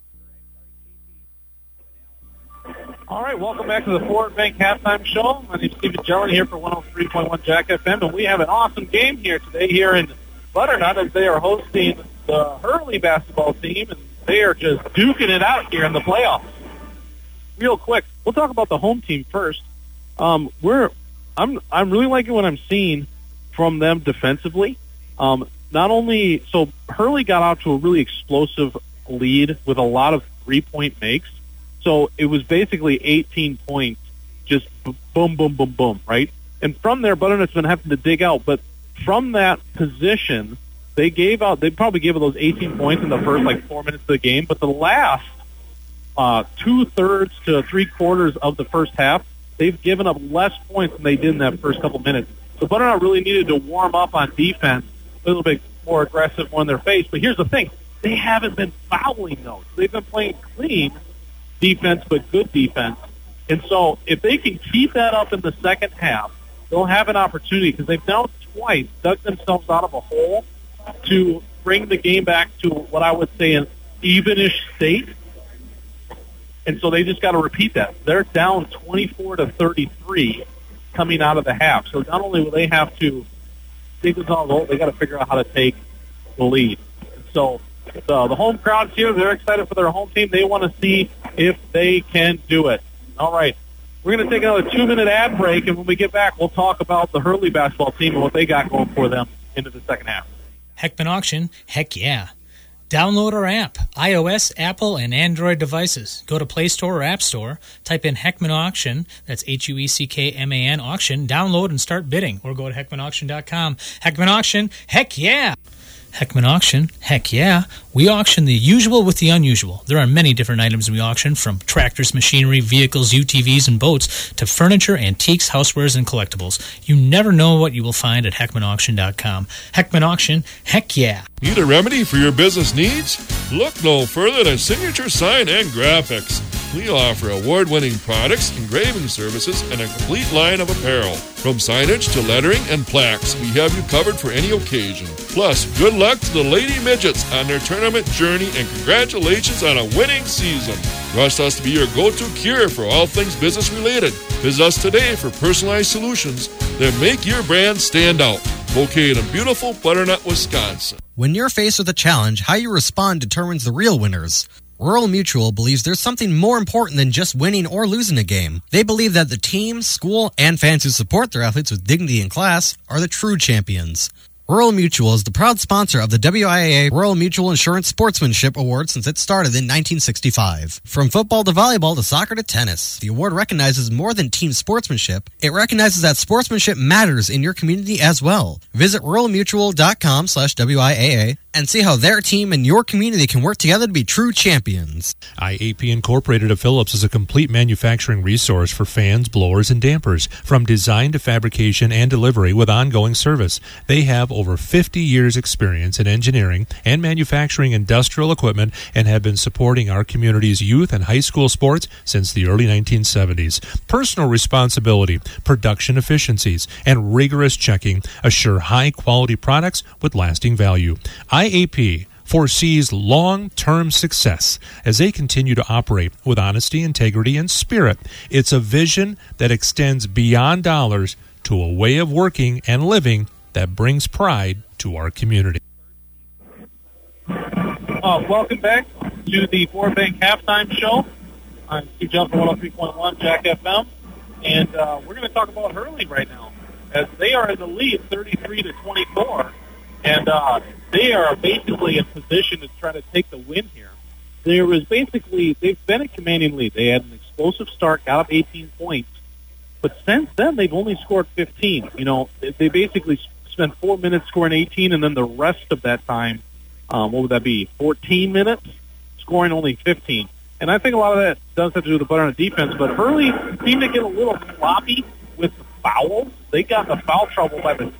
All right, welcome back to the Forward Bank Halftime Show. My name is Stephen Jellin here for 103.1 Jack FM, and we have an awesome game here today here in Butternut as they are hosting the Hurley basketball team, and they are just duking it out here in the playoffs. Real quick, we'll talk about the home team first. I'm really liking what I'm seeing from them defensively. Not only so Hurley got out to a really explosive lead with a lot of 3-point makes. So it was basically 18 points, just boom, boom, boom, boom, right? And from there, Butternut's been having to dig out. But from that position, they probably gave out those 18 points in the first 4 minutes of the game. But the last 2/3 to 3/4 of the first half, they've given up less points than they did in that first couple minutes. So Butternut really needed to warm up on defense, a little bit more aggressive on their face. But here's the thing. They haven't been fouling those. They've been playing clean defense, but good defense. And so if they can keep that up in the second half, they'll have an opportunity because they've now twice dug themselves out of a hole to bring the game back to what I would say an evenish state. And so they just got to repeat that. They're down 24-33 coming out of the half. So not only will they have to dig themselves out of the hole, they got to figure out how to take the lead. And so the home crowd's here. They're excited for their home team. They want to see if they can do it. All right. We're going to take another 2-minute ad break, and when we get back, we'll talk about the Hurley basketball team and what they got going for them into the second half. Heckman Auction, heck yeah. Download our app, iOS, Apple, and Android devices. Go to Play Store or App Store, type in Heckman Auction, that's HUECKMAN Auction, download and start bidding, or go to HeckmanAuction.com. Heckman Auction, heck yeah! Heckman Auction, heck yeah. We auction the usual with the unusual. There are many different items we auction, from tractors, machinery, vehicles, UTVs, and boats, to furniture, antiques, housewares, and collectibles. You never know what you will find at HeckmanAuction.com. Heckman Auction, heck yeah. Need a remedy for your business needs? Look no further than Signature Sign and Graphics. We offer award-winning products, engraving services, and a complete line of apparel. From signage to lettering and plaques, we have you covered for any occasion. Plus, good luck to the Lady Midgets on their tournament journey, and congratulations on a winning season. Trust us to be your go-to cure for all things business-related. Visit us today for personalized solutions that make your brand stand out. Located in beautiful Butternut, Wisconsin. When you're faced with a challenge, how you respond determines the real winners. Rural Mutual believes there's something more important than just winning or losing a game. They believe that the team, school, and fans who support their athletes with dignity and class are the true champions. Rural Mutual is the proud sponsor of the WIAA Rural Mutual Insurance Sportsmanship Award since it started in 1965. From football to volleyball to soccer to tennis, the award recognizes more than team sportsmanship. It recognizes that sportsmanship matters in your community as well. Visit ruralmutual.com/WIAA and see how their team and your community can work together to be true champions. IAP Incorporated of Phillips is a complete manufacturing resource for fans, blowers, and dampers, from design to fabrication and delivery with ongoing service. They have over 50 years experience in engineering and manufacturing industrial equipment and have been supporting our community's youth and high school sports since the early 1970s. Personal responsibility, production efficiencies, and rigorous checking assure high-quality products with lasting value. IAP foresees long-term success as they continue to operate with honesty, integrity, and spirit. It's a vision that extends beyond dollars to a way of working and living that brings pride to our community. Welcome back to the Ford Bank Halftime Show. I'm Steve Johnson, 103.1 Jack FM, and we're going to talk about Hurley right now, as they are in the lead 33-24, and they are basically in position to try to take the win here. They've been a commanding lead. They had an explosive start, got up 18 points, but since then they've only scored 15. You know, they basically spent 4 minutes scoring 18, and then the rest of that time, what would that be, 14 minutes, scoring only 15. And I think a lot of that does have to do with the Butternut defense, but Hurley seemed to get a little sloppy with the fouls. They got in foul trouble by the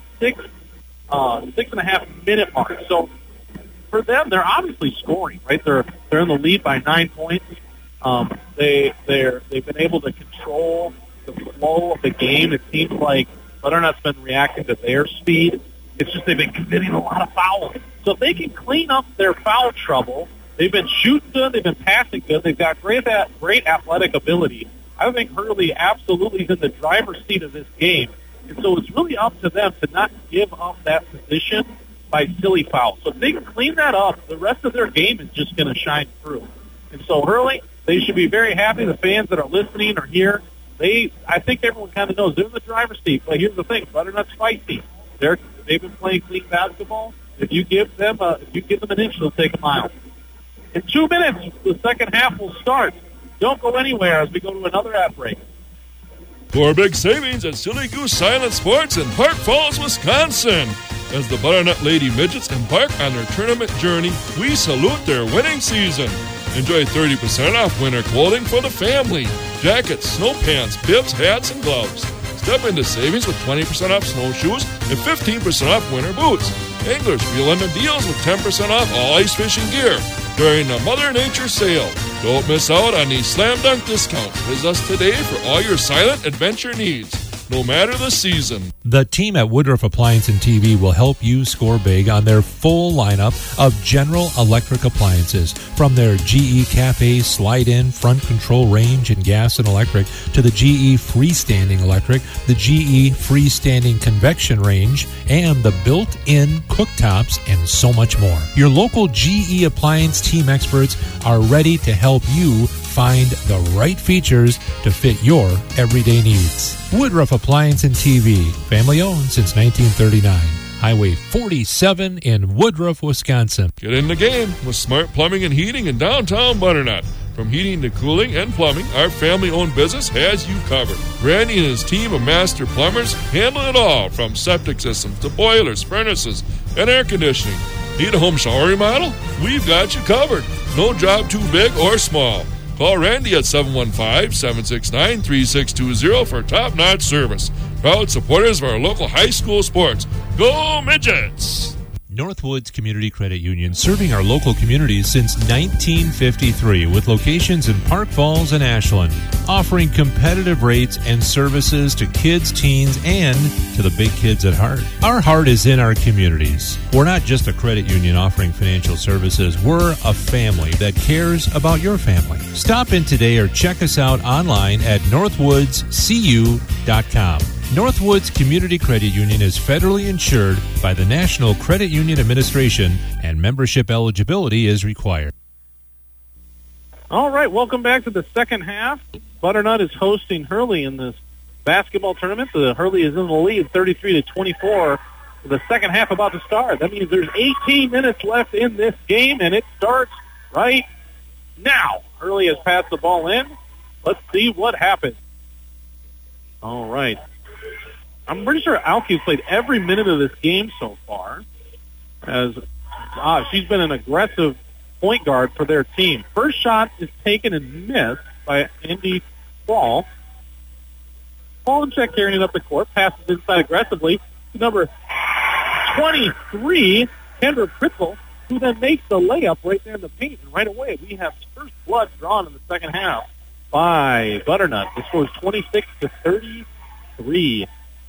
6.5 minute mark. So for them, they're obviously scoring, right? They're in the lead by 9 points. They've been able to control the flow of the game. It seems like Butternut's been reacting to their speed. It's just they've been committing a lot of fouls. So if they can clean up their foul trouble, they've been shooting good, they've been passing good, they've got great athletic ability. I think Hurley absolutely is in the driver's seat of this game. And so it's really up to them to not give up that position by silly fouls. So if they can clean that up, the rest of their game is just going to shine through. And so Hurley, they should be very happy. The fans that are listening are here. I think everyone kind of knows they're in the driver's seat. But here's the thing: Butternut's feisty. They've been playing clean basketball. If you give them an inch, they'll take a mile. In 2 minutes, the second half will start. Don't go anywhere as we go to another ad break. For big savings at Silly Goose Silent Sports in Park Falls, Wisconsin. As the Butternut Lady Midgets embark on their tournament journey, we salute their winning season. Enjoy 30% off winter clothing for the family. Jackets, snow pants, bibs, hats, and gloves. Step into savings with 20% off snowshoes and 15% off winter boots. Anglers reel in the deals with 10% off all ice fishing gear during the Mother Nature sale. Don't miss out on these slam dunk discounts. Visit us today for all your silent adventure needs, no matter the season. The team at Woodruff Appliance and TV will help you score big on their full lineup of General Electric appliances. From their GE Cafe slide-in front control range in gas and electric to the GE freestanding electric, the GE freestanding convection range, and the built-in cooktops and so much more. Your local GE Appliance team experts are ready to help you find the right features to fit your everyday needs. Woodruff Appliance and TV, family owned since 1939. Highway 47 in Woodruff, Wisconsin. Get in the game with Smart Plumbing and Heating in downtown Butternut. From heating to cooling and plumbing, our family-owned business has you covered. Randy and his team of master plumbers handle it all, from septic systems to boilers, furnaces, and air conditioning. Need a home shower remodel? We've got you covered. No job too big or small. Call Randy at 715-769-3620 for top-notch service. Proud supporters of our local high school sports. Go Midgets! Northwoods Community Credit Union, serving our local communities since 1953 with locations in Park Falls and Ashland, offering competitive rates and services to kids, teens, and to the big kids at heart. Our heart is in our communities. We're not just a credit union offering financial services. We're a family that cares about your family. Stop in today or check us out online at northwoodscu.com. Northwoods Community Credit Union is federally insured by the National Credit Union Administration, and membership eligibility is required. All right, welcome back to the second half. Butternut is hosting Hurley in this basketball tournament. The Hurley is in the lead, 33-24. The second half about to start. That means there's 18 minutes left in this game, and it starts right now. Hurley has passed the ball in. Let's see what happens. All right. I'm pretty sure Alke's played every minute of this game so far, as she's been an aggressive point guard for their team. First shot is taken and missed by Indy Ball. Polonchek carrying it up the court, passes inside aggressively to number 23, Kendra Pritzel, who then makes the layup right there in the paint. And right away, we have first blood drawn in the second half by Butternut. The score is 26-33.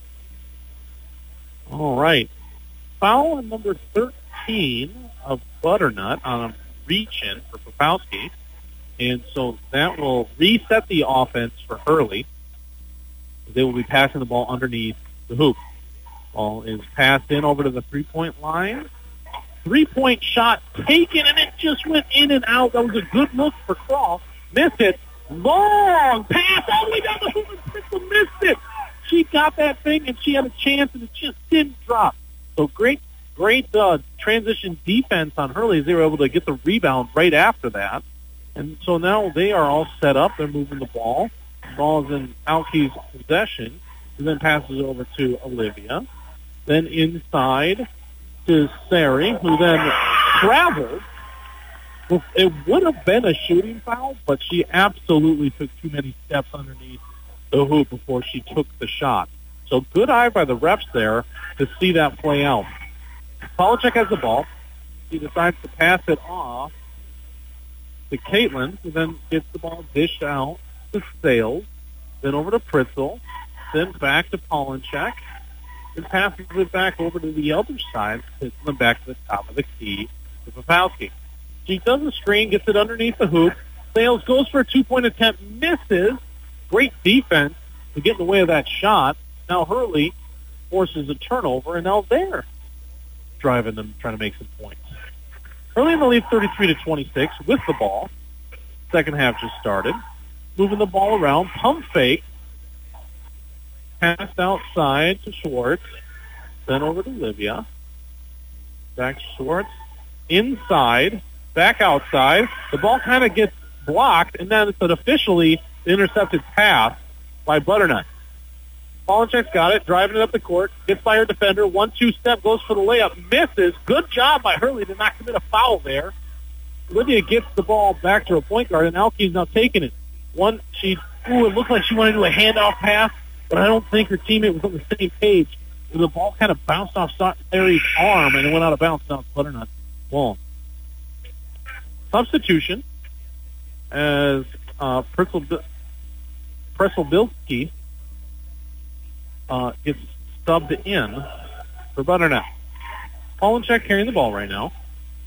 All right. Foul on number 13 of Butternut on a reach-in for Popowski. And so that will reset the offense for Hurley. They will be passing the ball underneath the hoop. Ball is passed in over to the three-point line. Three-point shot taken, and it just went in and out. That was a good look for Cross. Missed it. Long pass all the way down the hoop, and Pritzel missed it. She got that thing, and she had a chance, and it just didn't drop. So great transition defense on Hurley as they were able to get the rebound right after that. And so now they are all set up. They're moving the ball. The ball is in Alke's possession, and then passes over to Olivia. Then inside to Sari, who then traveled. Well, it would have been a shooting foul, but she absolutely took too many steps underneath the hoop before she took the shot. So good eye by the refs there to see that play out. Polachek has the ball. He decides to pass it off to Caitlin, who then gets the ball dished out to Sales, then over to Pritzel, then back to Polachek, and passes it back over to the other side, hits them back to the top of the key to Popowski. She does a screen, gets it underneath the hoop. Sales goes for a two-point attempt, misses. Great defense to get in the way of that shot. Now Hurley forces a turnover, and now they're driving them, trying to make some points. Early in the lead, 33-26 with the ball. Second half just started. Moving the ball around, pump fake. Passed outside to Schwartz. Then over to Livia. Back to Schwartz. Inside. Back outside. The ball kind of gets blocked, and then it's an officially intercepted pass by Butternut. Polonchek's got it, driving it up the court. Gets by her defender. 1-2 step, goes for the layup. Misses. Good job by Hurley to not commit a foul there. Livia gets the ball back to her point guard, and Alke's now taking it. It looked like she wanted to do a handoff pass, but I don't think her teammate was on the same page. The ball kind of bounced off Larry's arm, and it went out of bounds. Now it's Butternut ball. Substitution as Preselbilski gets subbed in for Butternut. Polonchek carrying the ball right now.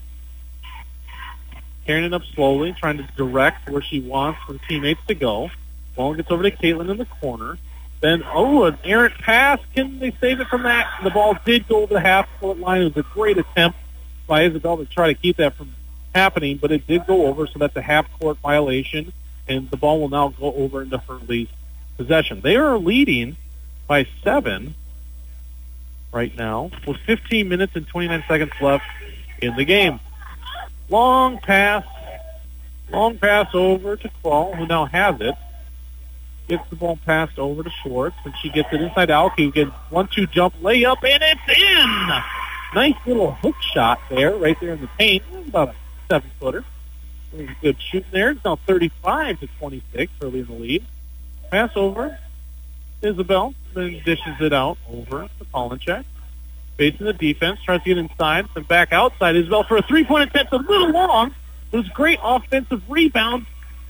Carrying it up slowly, trying to direct where she wants her teammates to go. Ball gets over to Caitlin in the corner. Then, an errant pass. Can they save it from that? The ball did go over the half-court line. It was a great attempt by Isabel to try to keep that from happening, but it did go over, so that's a half-court violation, and the ball will now go over into Hurley's possession. They are leading by 7 right now with 15 minutes and 29 seconds left in the game. Long pass over to Kroll, who now has it. Gets the ball passed over to Schwartz, and she gets it inside to Alke, who gets 1-2 jump layup, and it's in! Nice little hook shot there, right there in the paint. It was about a 7-footer. It was a good shooting there. It's now 35-26, early in the lead. Pass over. Isabel then dishes it out over to Polonchek. Facing the defense, tries to get inside, then back outside. Isabel for a three-point attempt, a little long. It was a great offensive rebound.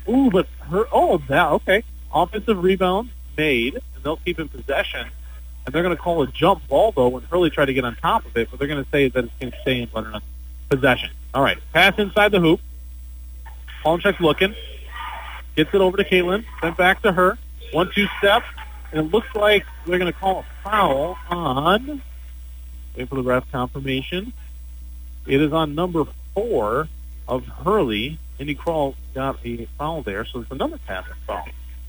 Okay. Offensive rebound made, and they'll keep in possession. And they're going to call a jump ball, though, when Hurley tried to get on top of it, but they're going to say that it's going to stay in Butternut's possession. All right, pass inside the hoop. Polonchek's looking. Gets it over to Caitlin, then back to her. 1-2 step, and it looks like they're going to call a foul on... Wait for the ref confirmation. It is on number 4 of Hurley. Indy Kroll got a foul there, so it's another passing foul.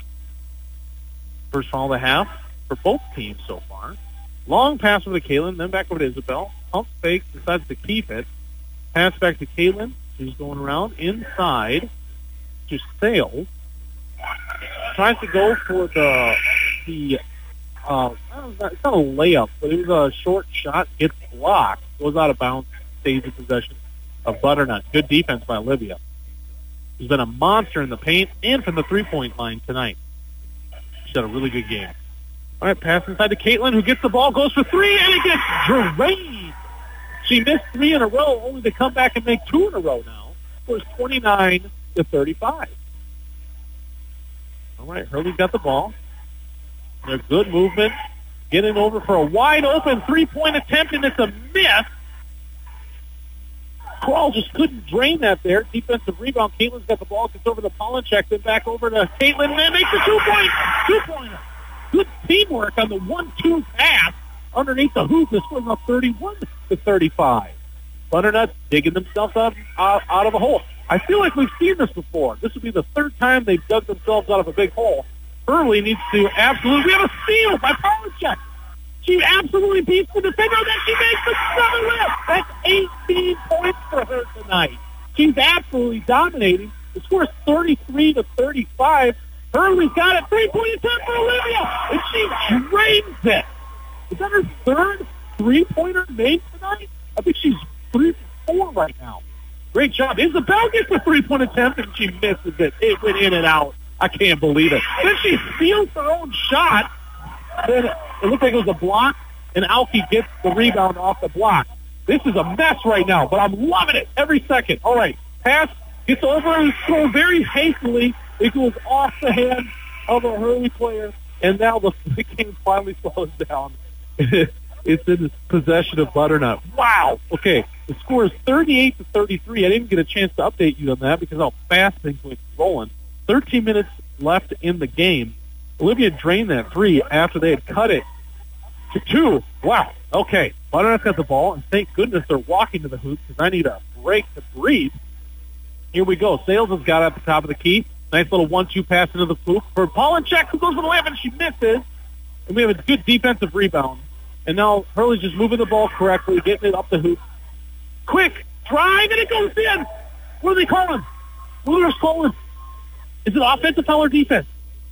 First foul of the half for both teams so far. Long pass over to Caitlin, then back over to Isabel. Pump fake, decides to keep it. Pass back to Caitlin. She's going around inside to Sales. Tries to go for it's not a layup, but it was a short shot. Gets blocked. Goes out of bounds. Stays in possession of Butternut. Good defense by Olivia. She's been a monster in the paint and from the three-point line tonight. She's had a really good game. All right, pass inside to Caitlin, who gets the ball, goes for 3, and it gets drained. She missed 3 in a row, only to come back and make 2 in a row now. It was 29-35. All right, Hurley's got the ball. A good movement. Getting over for a wide-open three-point attempt, and it's a miss. Kroll just couldn't drain that there. Defensive rebound. Caitlin's got the ball. Gets over to Polonchek, then back over to Caitlin, and then makes a two-pointer. Good teamwork on the 1-2 pass underneath the hoop. This was up 31-35. Butternut digging themselves out of a hole. I feel like we've seen this before. This would be the third time they've dug themselves out of a big hole. Hurley needs to absolutely... We have a steal by Polonchek. She absolutely beats the defender, and then she makes another lift. That's 18 points for her tonight. She's absolutely dominating. The score is 33-35. Hurley's got a three-point attempt for Olivia, and she drains it. Is that her third three-pointer made tonight? I think she's 3 for 4 right now. Great job. Isabel gets the three-point attempt, and she misses it. It went in and out. I can't believe it. Then she steals her own shot. Then it looks like it was a block, and Alke gets the rebound off the block. This is a mess right now, but I'm loving it every second. All right, pass gets over and score very hastily. It goes off the hand of a Hurley player, and now the game finally slows down. It's in the possession of Butternut. Wow. Okay, the score is 38-33. I didn't get a chance to update you on that because how fast things went rolling. 13 minutes left in the game. Olivia drained that 3 after they had cut it to 2. Wow. Okay. Butternut's got the ball, and thank goodness they're walking to the hoop because I need a break to breathe. Here we go. Sales has got it at the top of the key. Nice little 1-2 pass into the hoop for Polonchek, who goes for the layup, and she misses. And we have a good defensive rebound. And now Hurley's just moving the ball correctly, getting it up the hoop. Quick drive, and it goes in. What are they calling? What are they calling? Is it offensive foul or defense?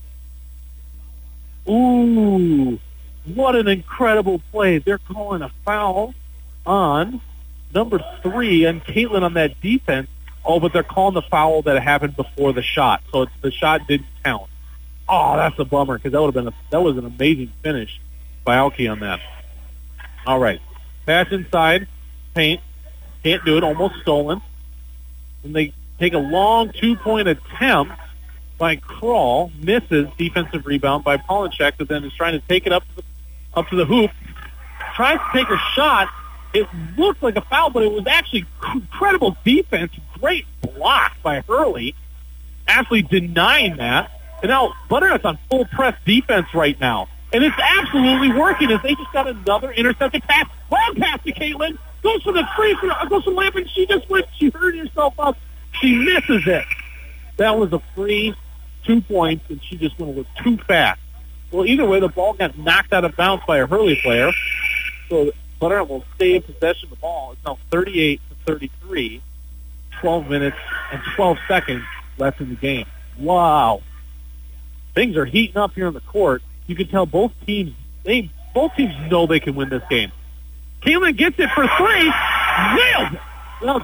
Ooh, what an incredible play. They're calling a foul on number 3 and Caitlin on that defense. Oh, but they're calling the foul that happened before the shot. So the shot didn't count. Oh, that's a bummer because that was an amazing finish by Alki on that. All right. Pass inside. Paint. Can't do it. Almost stolen. And they take a long 2-point attempt by Kroll. Misses. Defensive rebound by Polonchek, but then is trying to take it up to the hoop. Tries to take a shot. It looked like a foul, but it was actually incredible defense. Great block by Hurley. Absolutely denying that. And now Butternut's on full press defense right now. And it's absolutely working as they just got another intercepted pass. Long pass to Caitlin. Goes for the free throw. Goes for the layup, and she hurt herself up. She misses it. That was a free 2 points, and she just went a little too fast. Well, either way, the ball got knocked out of bounds by a Hurley player. So Butternut will stay in possession of the ball. It's now 38-33. 12 minutes and 12 seconds left in the game. Wow. Things are heating up here on the court. You can tell both teams know they can win this game. Caitlin gets it for 3. Nailed it. Well,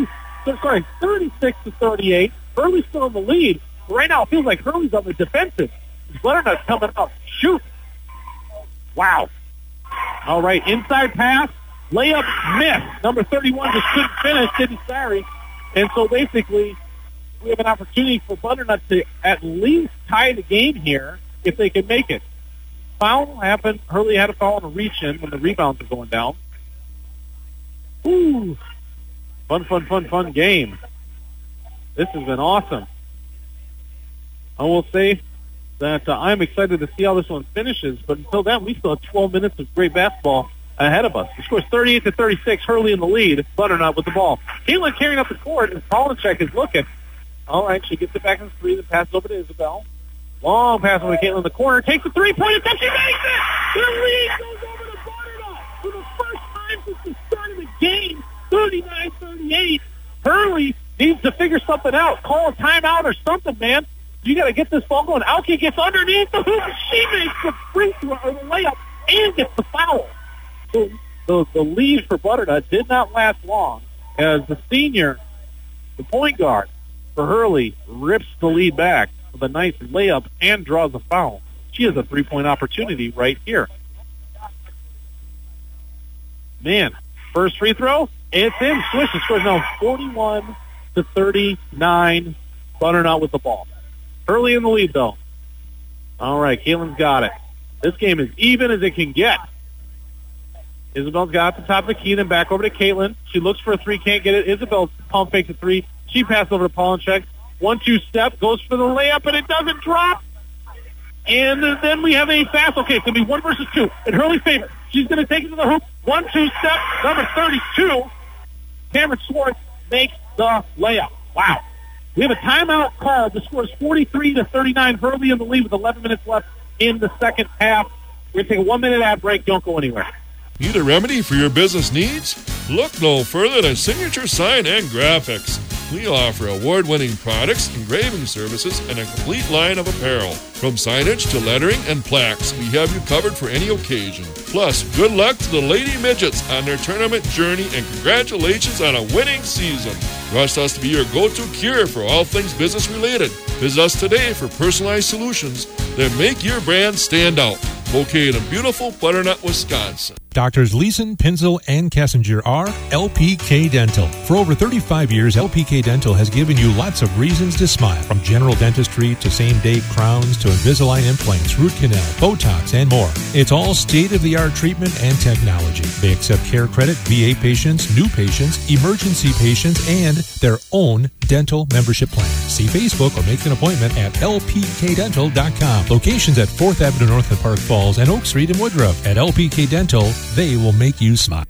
36-38. Hurley's still in the lead. But right now it feels like Hurley's on the defensive. Butternut's coming out. Shoot. Wow. All right, inside pass. Layup missed. Number 31 just couldn't finish. Sydney Sari. And so basically we have an opportunity for Butternut to at least tie the game here if they can make it. Foul happened. Hurley had a foul on a reach-in when the rebounds were going down. Ooh. Fun game. This has been awesome. I will say that I'm excited to see how this one finishes, but until then, we still have 12 minutes of great basketball ahead of us. The score is 38-36. Hurley in the lead. Butternut with the ball. Caitlin carrying up the court, and Polonchek is looking. All right, she gets it back in the 3, then passes over to Isabel. Long pass over to Caitlin in the corner. Takes the 3-point attempt. She makes it! The lead goes over to Butternut for the first time since the start of the game. 39-38. Hurley needs to figure something out. Call a timeout or something, man. You got to get this ball going. Alki gets underneath the hoop. She makes the free throw or the layup and gets the foul. So the lead for Butternut did not last long as the senior, the point guard for Hurley, rips the lead back with a nice layup and draws a foul. She has a 3-point opportunity right here. Man, first free throw, it's in. Swish. The score is now 41-39. Butternut with the ball. Hurley in the lead, though. All right, Caitlin's got it. This game is even as it can get. Isabel's got the top of the key, then back over to Caitlin. She looks for a 3, can't get it. Isabel pump fakes a 3. She passes over to Polonchek. 1-2 step, goes for the layup, and it doesn't drop. And then we have a fast. Okay, it's going to be 1 versus 2 in Hurley's favor. She's going to take it to the hoop. 1-2 step, number 32. Cameron Swartz makes the layup. Wow. We have a timeout called. The score is 43-39. Hurley in the lead with 11 minutes left in the second half. We're going to take a 1-minute ad break. Don't go anywhere. Need a remedy for your business needs? Look no further than Signature Sign and Graphics. We offer award-winning products, engraving services, and a complete line of apparel. From signage to lettering and plaques, we have you covered for any occasion. Plus, good luck to the Lady Midgets on their tournament journey, and congratulations on a winning season. Trust us to be your go-to cure for all things business-related. Visit us today for personalized solutions that make your brand stand out. Located in beautiful Butternut, Wisconsin. Doctors Leeson, Pinzel, and Kessinger are LPK Dental. For over 35 years, LPK Dental has given you lots of reasons to smile. From general dentistry to same-day crowns to Invisalign implants, root canal, Botox, and more. It's all state-of-the-art treatment and technology. They accept care credit, VA patients, new patients, emergency patients, and their own Dental Membership Plan. See Facebook or make an appointment at lpkdental.com. Locations at 4th Avenue North in Park Falls and Oak Street in Woodruff. At LPK Dental, they will make you smile.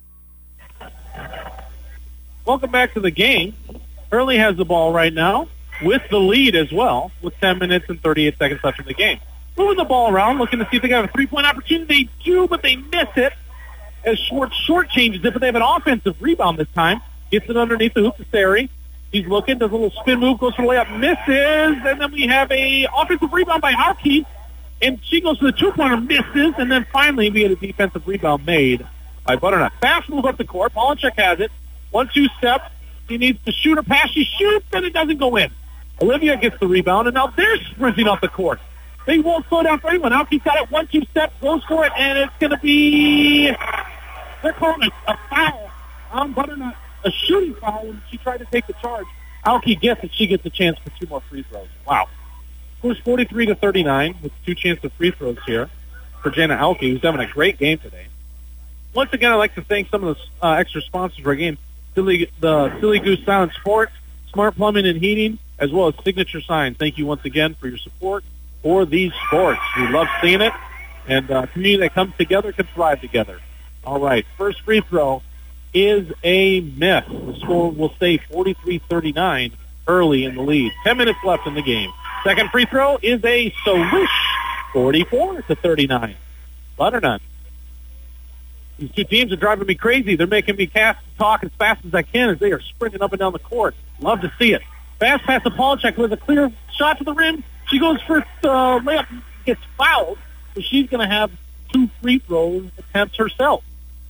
Welcome back to the game. Hurley has the ball right now with the lead as well, with 10 minutes and 38 seconds left in the game. Moving the ball around, looking to see if they got a three-point opportunity. They do, but they miss it as short changes it, but they have an offensive rebound this time. Gets it underneath the hoop to Sari. He's looking, does a little spin move, goes for the layup, misses, and then we have a offensive rebound by Auke, and she goes to the two-pointer, misses, and then finally we get a defensive rebound made by Butternut. Fast move up the court. Polachek has it. 1-2 step. He needs to shoot or pass. She shoots, and it doesn't go in. Olivia gets the rebound, and now they're sprinting off the court. They won't slow down for anyone. Auke's got it. 1-2 step, goes for it, and it's going to be, they're calling it a foul on Butternut, a shooting foul when she tried to take the charge. Auke gets it. She gets a chance for 2 more free throws. Wow. Scores 43-39 with 2 chances of free throws here for Jana Auke, who's having a great game today. Once again, I'd like to thank some of the extra sponsors of our game. The Silly Goose Silent Sports, Smart Plumbing and Heating, as well as Signature Sign. Thank you once again for your support for these sports. We love seeing it, and a community that comes together can thrive together. All right, first free throw is a miss. The score will stay 43-39 early in the lead. 10 minutes left in the game. Second free throw is a swish, 44-39. Butternut. These two teams are driving me crazy. They're making me talk as fast as I can as they are sprinting up and down the court. Love to see it. Fast pass to Polachek with a clear shot to the rim. She goes for the layup, gets fouled, so she's going to have 2 free throw attempts herself.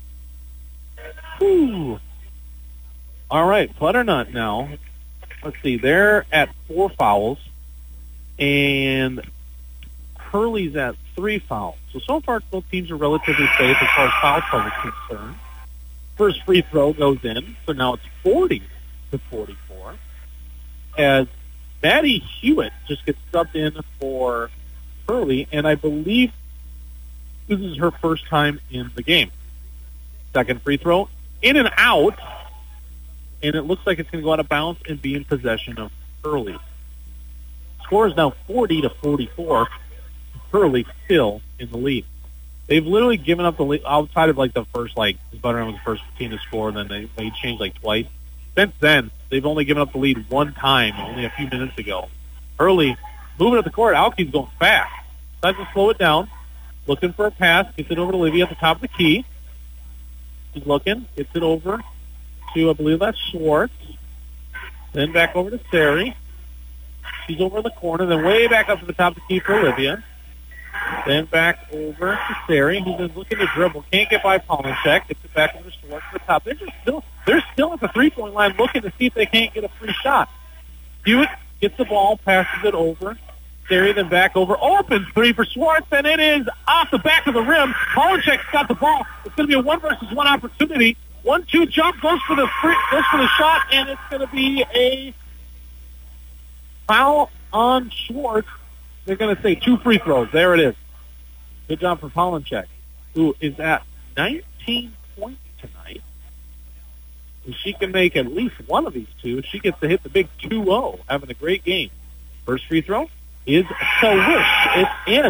Whew. All right, Butternut now. Let's see, they're at 4 fouls, and Hurley's at 3 fouls. So far, both teams are relatively safe as far as foul trouble is concerned. First free throw goes in, so now it's 40-44. As Maddie Hewitt just gets subbed in for Hurley, and I believe this is her first time in the game. Second free throw, in and out, and it looks like it's going to go out of bounds and be in possession of Hurley. Score is now 40-44. Hurley still in the lead. They've literally given up the lead outside of like the first, Butternut was the first team to score, and then they changed like twice. Since then, they've only given up the lead 1 time, only a few minutes ago. Hurley moving up the court. Auke's going fast. Decides to slow it down. Looking for a pass. Gets it over to Olivia at the top of the key. She's looking. Gets it over to, I believe that's Schwartz. Then back over to Sari. She's over in the corner. Then way back up to the top of the key for Olivia. Then back over to Sari, who's been looking to dribble. Can't get by Polachek. Gets it back over to Schwartz for the top. They're still at the three-point line looking to see if they can't get a free shot. Hewitt gets the ball, passes it over. Sari then back over. Open 3 for Schwartz, and it is off the back of the rim. Polachek's got the ball. It's going to be a 1-versus-1 opportunity. 1-2 jump, goes for the shot, and it's going to be a foul on Schwartz. They're going to say 2 free throws. There it is. Good job for Polachek, who is at 19 points tonight. If she can make at least one of these 2, she gets to hit the big 2-0, having a great game. First free throw is Swish. It's in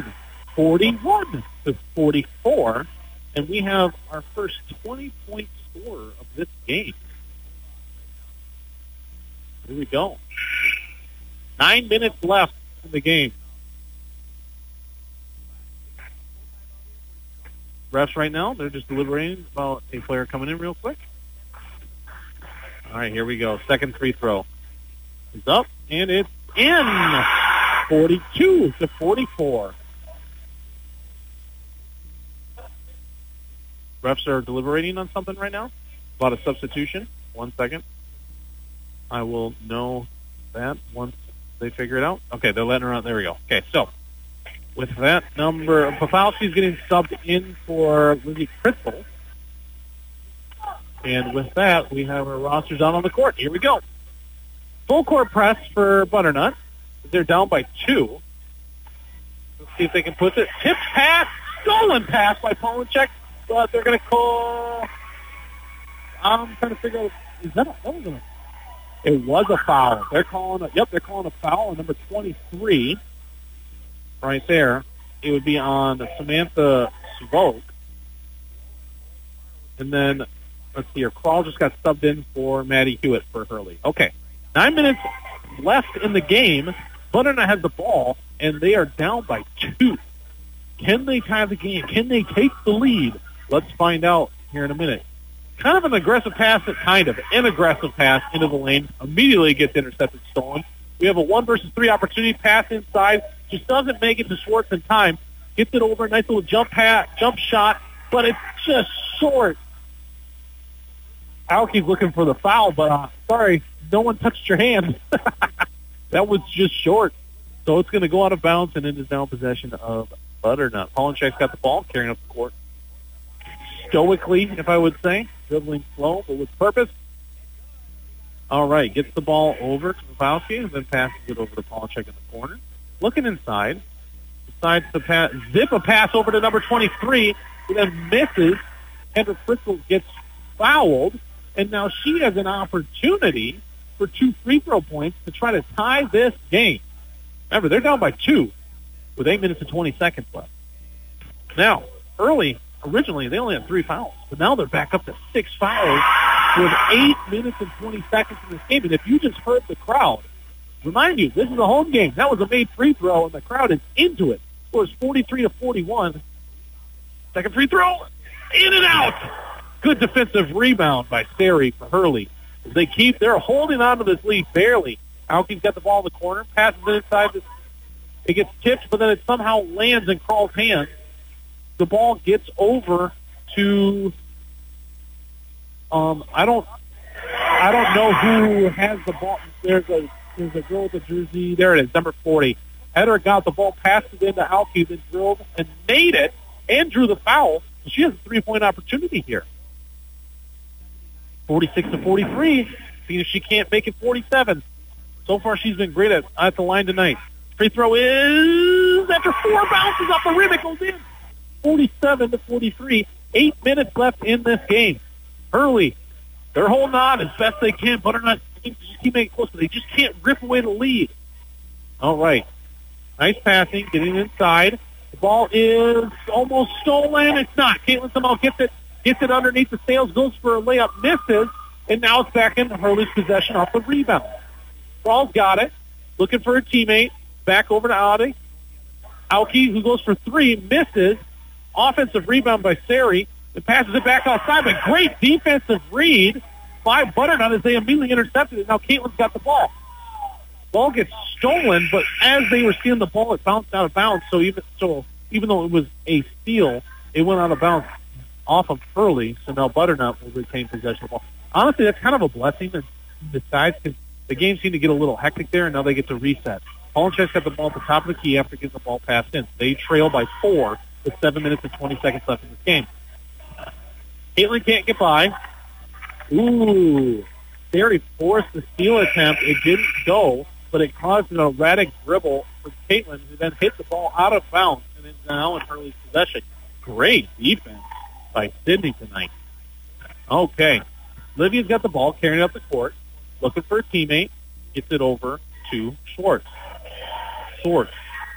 41-44, and we have our first 20-point scorer of this game. Here we go. 9 minutes left in the game. Refs right now, they're just deliberating about a player coming in real quick. All right, here we go. Second free throw is up, and it's in. 42-44. Refs are deliberating on something right now about a substitution. 1 second. I will know that once they figure it out. Okay, they're letting her out. There we go. Okay, so with that number, Pafalski's getting subbed in for Lizzie Critzel. And with that, we have our rosters out on the court. Here we go. Full court press for Butternut. They're down by 2. Let's see if they can put it. Tip pass, stolen pass by Polachek. But they're going to call. I'm trying to figure out. Is that a It was a foul. They're calling a foul on number 23 right there. It would be on Samantha Svoke. And then, let's see here, Krall just got subbed in for Maddie Hewitt for Hurley. Okay, 9 minutes left in the game. Butternut has the ball, and they are down by 2. Can they tie the game? Can they take the lead? Let's find out here in a minute. Kind of an aggressive pass, an aggressive pass into the lane. Immediately gets intercepted, stolen. We have a 1 versus 3 opportunity, pass inside. Just doesn't make it to Schwartz in time. Gets it over, nice little jump shot, but it's just short. Alkie's looking for the foul, but sorry, no one touched your hand. That was just short. So it's going to go out of bounds, and it is now in possession of Butternut. Pollenchek's got the ball, carrying up the court. Stoically, if I would say. Dribbling slow, but with purpose. All right, gets the ball over to Grabowski, and then passes it over to Pollenchek in the corner. Looking inside. Decides to zip a pass over to number 23, who then misses. Kendra Crystal gets fouled, and now she has an opportunity for 2 free throw points to try to tie this game. Remember, they're down by 2 with 8 minutes and 20 seconds left. Now, originally, they only had 3 fouls, but now they're back up to 6 fouls with 8 minutes and 20 seconds in this game. And if you just heard the crowd, remind you, this is a home game. That was a made free throw, and the crowd is into it. It was 43-41. Second free throw, in and out. Good defensive rebound by Sari for Hurley. They're holding on to this lead barely. Alkie's got the ball in the corner, passes it inside. It gets tipped, but then it somehow lands in Krall's hands. The ball gets over to I don't know who has the ball. There's a girl with the jersey. There it is, number 40. Header got the ball, passed it into Alkie, then drilled and made it and drew the foul. She has a 3-point opportunity here. 46-43. See if she can't make it 47. So far, she's been great at the line tonight. Free throw is after 4 bounces off the rim. It goes in. 47-43. 8 minutes left in this game. Hurley, they're holding on as best they can. Butternut just keep making it close, but they just can't rip away the lead. All right. Nice passing, getting inside. The ball is almost stolen. It's not. Caitlin somehow gets it underneath the sails, goes for a layup, misses, and now it's back in Hurley's possession off the rebound. Krall's got it, looking for a teammate. Back over to Ade. Alkie, who goes for 3, misses. Offensive rebound by Sari. It passes it back outside, but great defensive read by Butternut as they immediately intercepted it. Now Caitlin's got the ball. Ball gets stolen, but as they were stealing the ball, it bounced out of bounds. So even though it was a steal, it went out of bounds off of Hurley. So now Butternut will retain possession of the ball. Honestly, that's kind of a blessing in disguise because the game seemed to get a little hectic there, and now they get to reset. Pollenchek's got the ball at the top of the key after getting the ball passed in. They trail by 4 with 7 minutes and 20 seconds left in this game. Caitlin can't get by. Ooh. Sari forced the steal attempt. It didn't go, but it caused an erratic dribble for Caitlin, who then hit the ball out of bounds and is now in Hurley's possession. Great defense by Sydney tonight. Okay. Livia's got the ball, carrying it up the court, looking for a teammate, gets it over to Schwartz. Schwartz.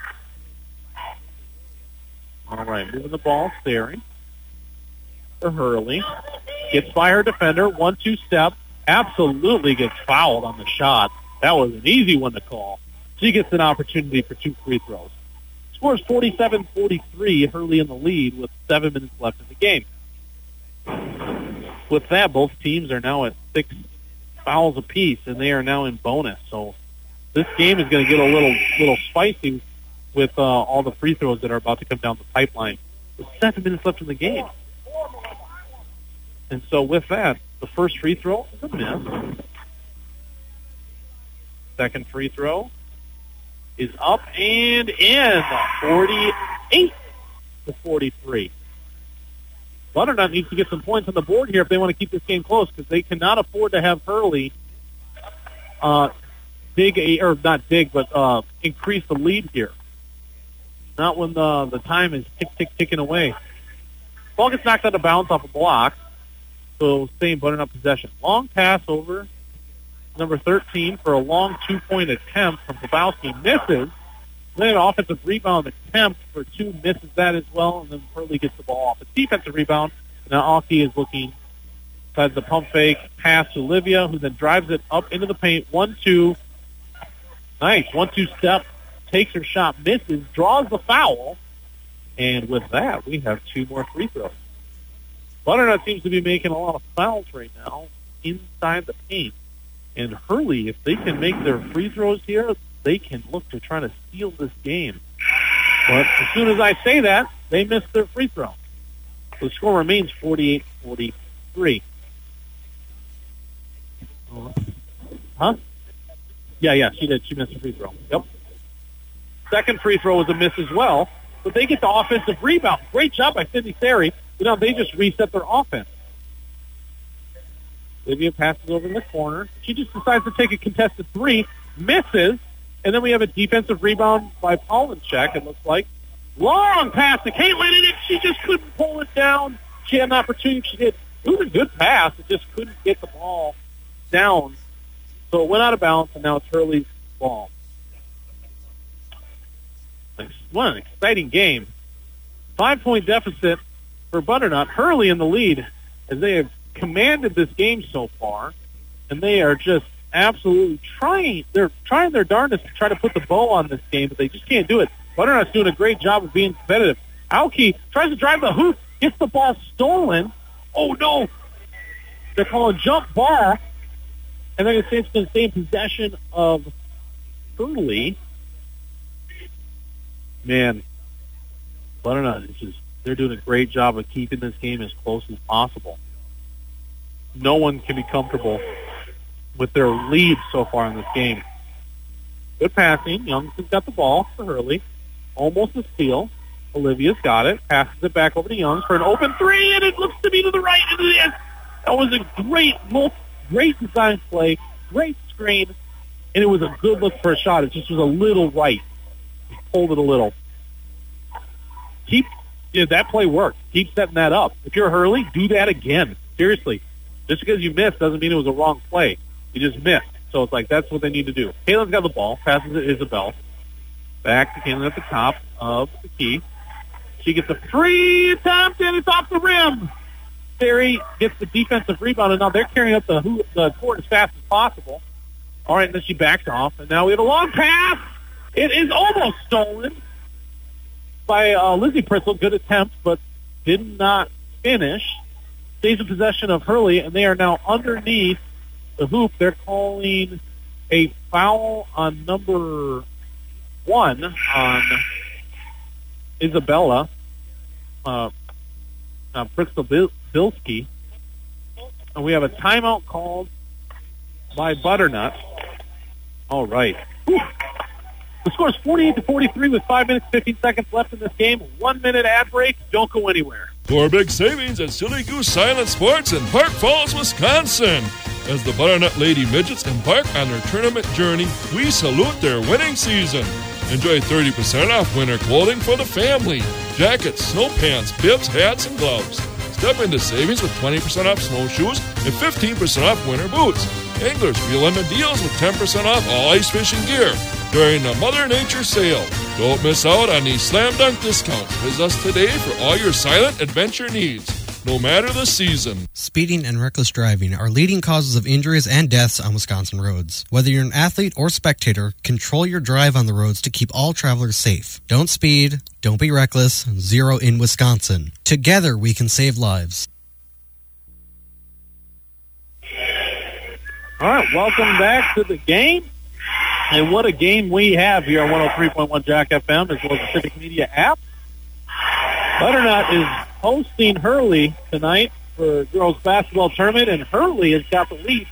All right, moving the ball, Sari. For Hurley. Gets by her defender, 1-2 step. Absolutely gets fouled on the shot. That was an easy one to call. She gets an opportunity for 2 free throws. Scores 47-43, Hurley in the lead with 7 minutes left in the game. With that, both teams are now at 6 fouls apiece, and they are now in bonus. So this game is going to get a little spicy with all the free throws that are about to come down the pipeline. With 7 minutes left in the game. And so with that, the first free throw is a miss. Second free throw is up and in, 48-43. Butternut needs to get some points on the board here if they want to keep this game close, because they cannot afford to have Hurley increase the lead here. Not when the time is ticking away. Ball gets knocked out of bounds off a block, so stay in Butternut possession. Long pass over number 13, for a long 2-point attempt from Grabowski. Misses. Then an offensive rebound attempt for 2, misses that as well, and then Hurley gets the ball off. A defensive rebound. Now Aki is looking inside the pump fake pass to Olivia, who then drives it up into the paint. 1-2. Nice. 1-2 step. Takes her shot, misses, draws the foul. And with that, we have 2 more free throws. Butternut seems to be making a lot of fouls right now inside the paint. And Hurley, if they can make their free throws here, they can look to try to steal this game. But as soon as I say that, they miss their free throw. The score remains 48-43. Huh? Yeah, she did. She missed a free throw. Yep. Second free throw was a miss as well. But they get the offensive rebound. Great job by Sydney Sari. They just reset their offense. Olivia passes over in the corner. She just decides to take a contested 3, misses, and then we have a defensive rebound by Polonchek, it looks like. Long pass to Caitlin, and she just couldn't pull it down. She had an opportunity. She did. It was a good pass. It just couldn't get the ball down. So it went out of bounds, and now it's Hurley's ball. What an exciting game. 5-point deficit for Butternut. Hurley in the lead as they have commanded this game so far, and they are just absolutely trying. They're trying their darndest to try to put the bow on this game, but they just can't do it. Butternut's doing a great job of being competitive. Aoki tries to drive the hoop, gets the ball stolen. Oh, no. They're calling jump ball, and they're going to stay in possession of Hurley. Man, Butternut, they're doing a great job of keeping this game as close as possible. No one can be comfortable with their lead so far in this game. Good passing. Youngson's got the ball for Hurley. Almost a steal. Olivia's got it. Passes it back over to Youngs for an open 3, and it looks to be to the right. And it is. That was a great design play, great screen, and it was a good look for a shot. It just was a little right. Pulled it a little. That play worked. Keep setting that up. If you're Hurley, do that again. Seriously. Just because you missed doesn't mean it was a wrong play. You just missed. So it's like that's what they need to do. Caitlin's got the ball. Passes it to Isabel. Back to Caitlin at the top of the key. She gets a free attempt, and it's off the rim. Sari gets the defensive rebound, and now they're carrying up the court as fast as possible. All right, and then she backs off, and now we have a long pass. It is almost stolen by Lizzie Pritzel. Good attempt, but did not finish. Stays in possession of Hurley, and they are now underneath the hoop. They're calling a foul on number 1 on Isabella Pritzel-Bilski. And we have a timeout called by Butternut. All right. Whew. The score is 48-43 with 5 minutes, 15 seconds left in this game. 1 minute ad break. Don't go anywhere. For big savings at Silly Goose Silent Sports in Park Falls, Wisconsin. As the Butternut Lady Midgets embark on their tournament journey, we salute their winning season. Enjoy 30% off winter clothing for the family. Jackets, snow pants, bibs, hats, and gloves. Step into savings with 20% off snowshoes and 15% off winter boots. Anglers reel in the deals with 10% off all ice fishing gear during the Mother Nature sale. Don't miss out on these slam dunk discounts. Visit us today for all your silent adventure needs, no matter the season. Speeding and reckless driving are leading causes of injuries and deaths on Wisconsin roads. Whether you're an athlete or spectator, control your drive on the roads to keep all travelers safe. Don't speed, don't be reckless, zero in Wisconsin. Together we can save lives. All right, welcome back to the game. And what a game we have here on 103.1 Jack FM as well as the Civic Media app. Butternut is hosting Hurley tonight for girls basketball tournament, and Hurley has got the lead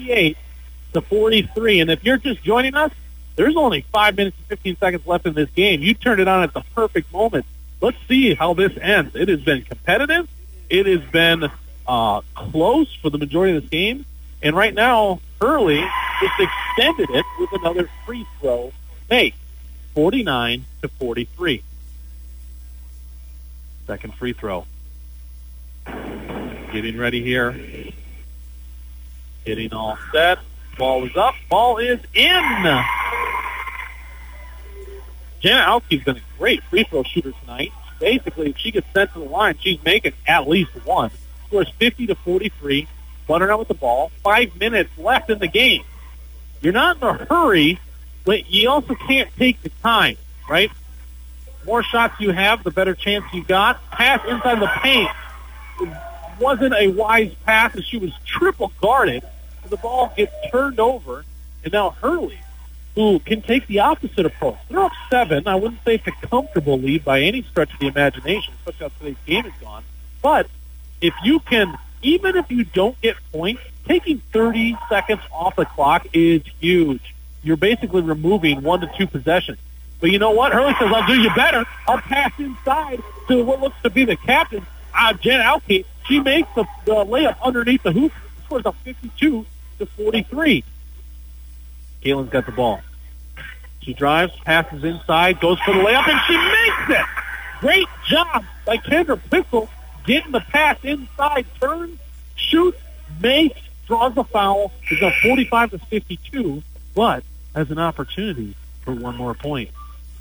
48-43. And if you're just joining us, there's only 5 minutes and 15 seconds left in this game. You turned it on at the perfect moment. Let's see how this ends. It has been competitive. It has been close for the majority of this game. And right now, Hurley just extended it with another free throw make, 49-43. Second free throw. Getting ready here. Getting all set. Ball is up. Ball is in. Jana Alke's been a great free throw shooter tonight. Basically, if she gets sent to the line, she's making at least one. Scores 50-43. Butternut with the ball. 5 minutes left in the game. You're not in a hurry, but you also can't take the time, right? More shots you have, the better chance you got. Pass inside the paint. It wasn't a wise pass as she was triple guarded. The ball gets turned over, and now Hurley, who can take the opposite approach. They're up 7. I wouldn't say it's a comfortable lead by any stretch of the imagination, especially how today's game is gone. But if you can, even if you don't get points, taking 30 seconds off the clock is huge. You're basically removing 1 to 2 possessions. But you know what? Hurley says, I'll do you better. I'll pass inside to what looks to be the captain, Jen Alke. She makes the layup underneath the hoop. Scores a 52-43. Kalen's got the ball. She drives, passes inside, goes for the layup, and she makes it! Great job by Kendra Pistol getting the pass inside, turns, shoots, makes, draws the foul. It's a 45-52, but has an opportunity for one more point.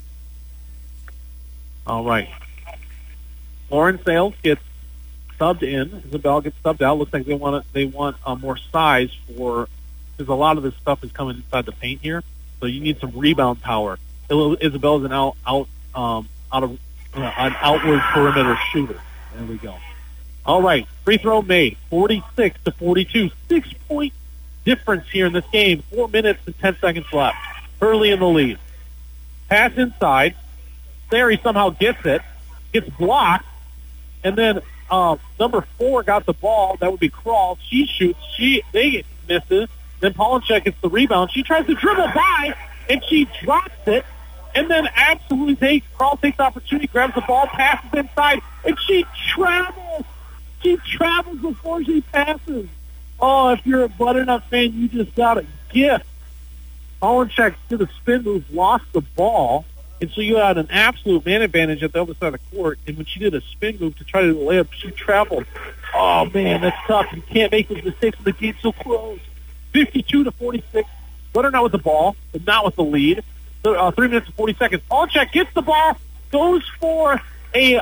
All right. Lauren Sales gets subbed in. Isabel gets subbed out. Looks like they want more size for, because a lot of this stuff is coming inside the paint here. So you need some rebound power. Isabel is an an outward perimeter shooter. There we go. All right, free throw made. 46-42. 6-point difference here in this game. 4 minutes and 10 seconds left. Hurley in the lead. Pass inside. Sari somehow gets it. Gets blocked. And then number 4 got the ball. That would be Krall. She shoots. They misses. Then Polachek gets the rebound. She tries to dribble by, and she drops it. And then absolutely Krall takes the opportunity, grabs the ball, passes inside, and she travels. She travels before she passes. Oh, if you're a Butternut fan, you just got a gift. Polachek did a spin move, lost the ball, and so you had an absolute man advantage at the other side of the court. And when she did a spin move to try to do the layup, she traveled. Oh, man, that's tough. You can't make those mistakes when the game's so close. 52-46. Butternut with the ball, but not with the lead. 3 minutes and 40 seconds. Polachek gets the ball, goes for a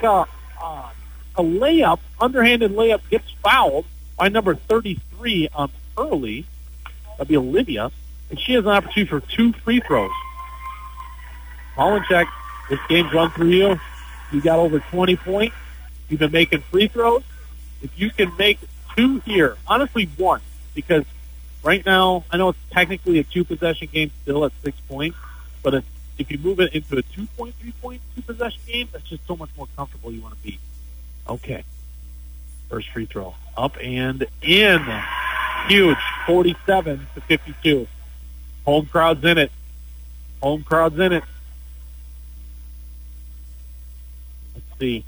layup, underhanded layup, gets fouled by number 33 on Hurley. That'd be Olivia. And she has an opportunity for 2 free throws. Polachek, this game's run through you. You got over 20 points. You've been making free throws. If you can make 2 here, honestly 1, because right now, I know it's technically a 2-possession game still at 6 points, but if you move it into a 2-point, 3-point, 2-possession game, that's just so much more comfortable you want to be. Okay. First free throw. Up and in. Huge. 47-52. Home crowd's in it. Home crowd's in it. Let's see.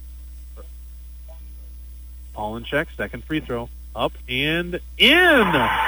Polachek, second free throw. Up and in.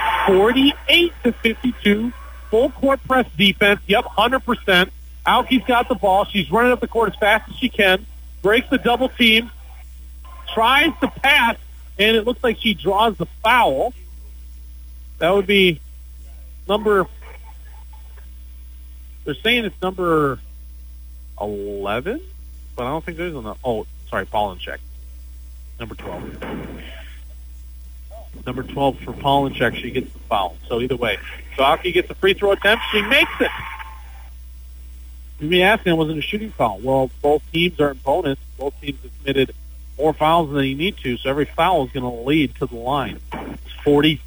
48-52. Full court press defense. Yep, 100%. Alke's got the ball. She's running up the court as fast as she can. Breaks the double team. Tries to pass, and it looks like she draws the foul. That would be number... They're saying it's number 11, but I don't think there's enough. Oh, sorry, Polachek. Number 12. Number 12 for Polachek. She gets the foul. So either way. So Alke gets a free throw attempt. She makes it. You'd be asking, was it a shooting foul? Well, both teams are in bonus. Both teams have committed more fouls than you need to, so every foul is going to lead to the line. It's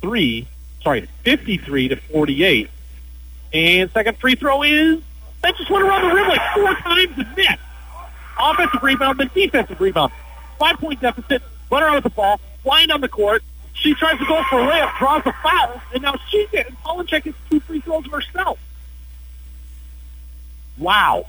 53-48. And second free throw is, that just went around the rim like 4 times and missed. Offensive rebound, then defensive rebound. 5-point deficit, Butternut with the ball, flying down the court. She tries to go for a layup, draws a foul, and now she gets, and Polachek gets 2 free throws herself. Wow.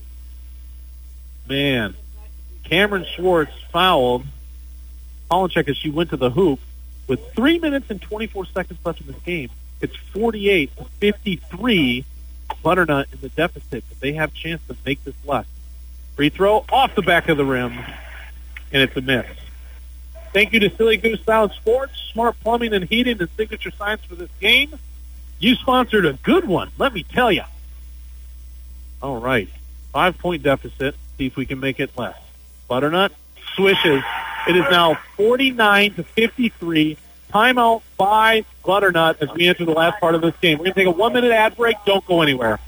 Man. Cameron Schwartz fouled Polachek as she went to the hoop. With 3 minutes and 24 seconds left in this game, it's 48-53. Butternut in the deficit, but they have a chance to make this left. Free throw off the back of the rim, and it's a miss. Thank you to Silly Goose Sound Sports, Smart Plumbing and Heating, and Signature Signs for this game. You sponsored a good one, let me tell you. All right. 5-point deficit. See if we can make it less. Butternut swishes. It is now 49-53. Timeout by Butternut as we enter the last part of this game. We're going to take a 1-minute ad break. Don't go anywhere.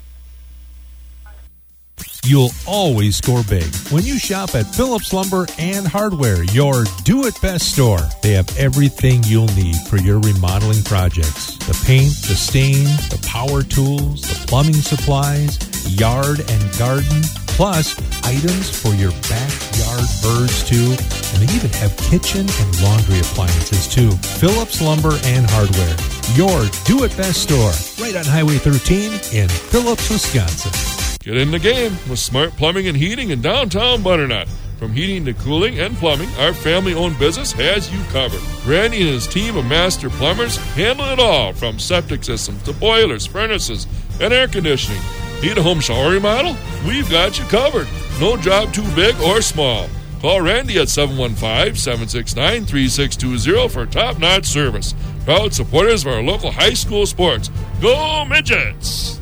You'll always score big when you shop at Phillips Lumber and Hardware, your do-it-best store. They have everything you'll need for your remodeling projects. The paint, the stain, the power tools, the plumbing supplies, yard and garden, plus items for your backyard birds, too. And they even have kitchen and laundry appliances, too. Phillips Lumber and Hardware, your do-it-best store, right on Highway 13 in Phillips, Wisconsin. Get in the game with Smart Plumbing and Heating in downtown Butternut. From heating to cooling and plumbing, our family-owned business has you covered. Randy and his team of master plumbers handle it all, from septic systems to boilers, furnaces, and air conditioning. Need a home shower remodel? We've got you covered. No job too big or small. Call Randy at 715-769-3620 for top-notch service. Proud supporters of our local high school sports. Go Midgets!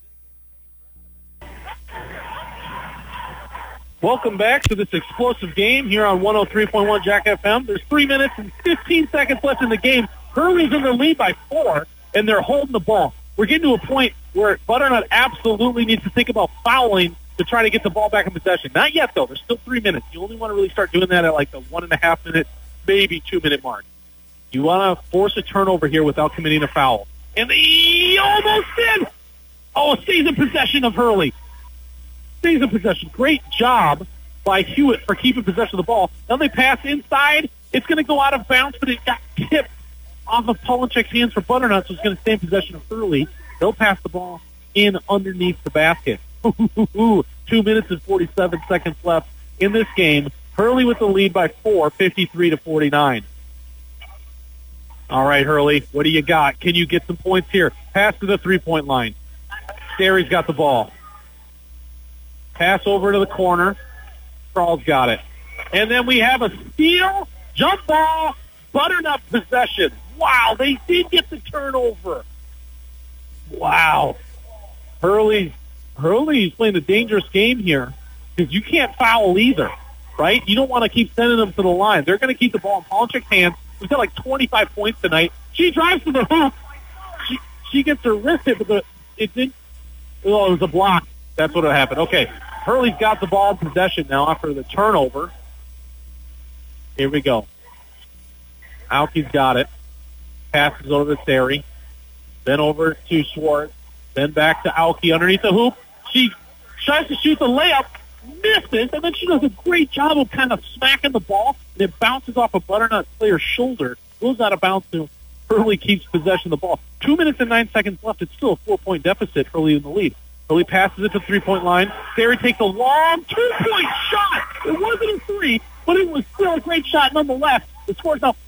Welcome back to this explosive game here on 103.1 Jack FM. There's 3 minutes and 15 seconds left in the game. Hurley's in the lead by 4, and they're holding the ball. We're getting to a point where Butternut absolutely needs to think about fouling to try to get the ball back in possession. Not yet, though. There's still 3 minutes. You only want to really start doing that at like the 1.5 minute, maybe 2 minute mark. You want to force a turnover here without committing a foul. And he almost did. Oh, stays in possession of Hurley. Stays in possession. Great job by Hewitt for keeping possession of the ball. Now they pass inside. It's going to go out of bounds, but it got tipped off of Polinchek's hands for Butternut, so it's going to stay in possession of Hurley. They'll pass the ball in underneath the basket. 2 minutes and 47 seconds left in this game. Hurley with the lead by 4, 53-49. All right, Hurley, what do you got? Can you get some points here? Pass to the three-point line. Sterry's got the ball. Pass over to the corner. Charles got it. And then we have a steal, jump ball, Butternut possession. Wow, they did get the turnover. Wow. Hurley's playing a dangerous game here because you can't foul either, right? You don't want to keep sending them to the line. They're going to keep the ball in Polinchek's hands. We've got like 25 points tonight. She drives to the hoop. She gets her wrist hit, but it was a block. That's what happened. Okay, Hurley's got the ball in possession now after the turnover. Here we go. Alke's got it. Passes over to Terry. Then over to Schwartz. Then back to Alke underneath the hoop. She tries to shoot the layup, misses, and then she does a great job of kind of smacking the ball. And it bounces off a Butternut player's shoulder, goes out of bounds to Hurley, keeps possession of the ball. 2 minutes and 9 seconds left. It's still a 4-point deficit. Hurley in the lead. Hurley passes it to the three-point line. Terry takes a long 2-point shot. It wasn't a three, but it was still a great shot nonetheless. The score's now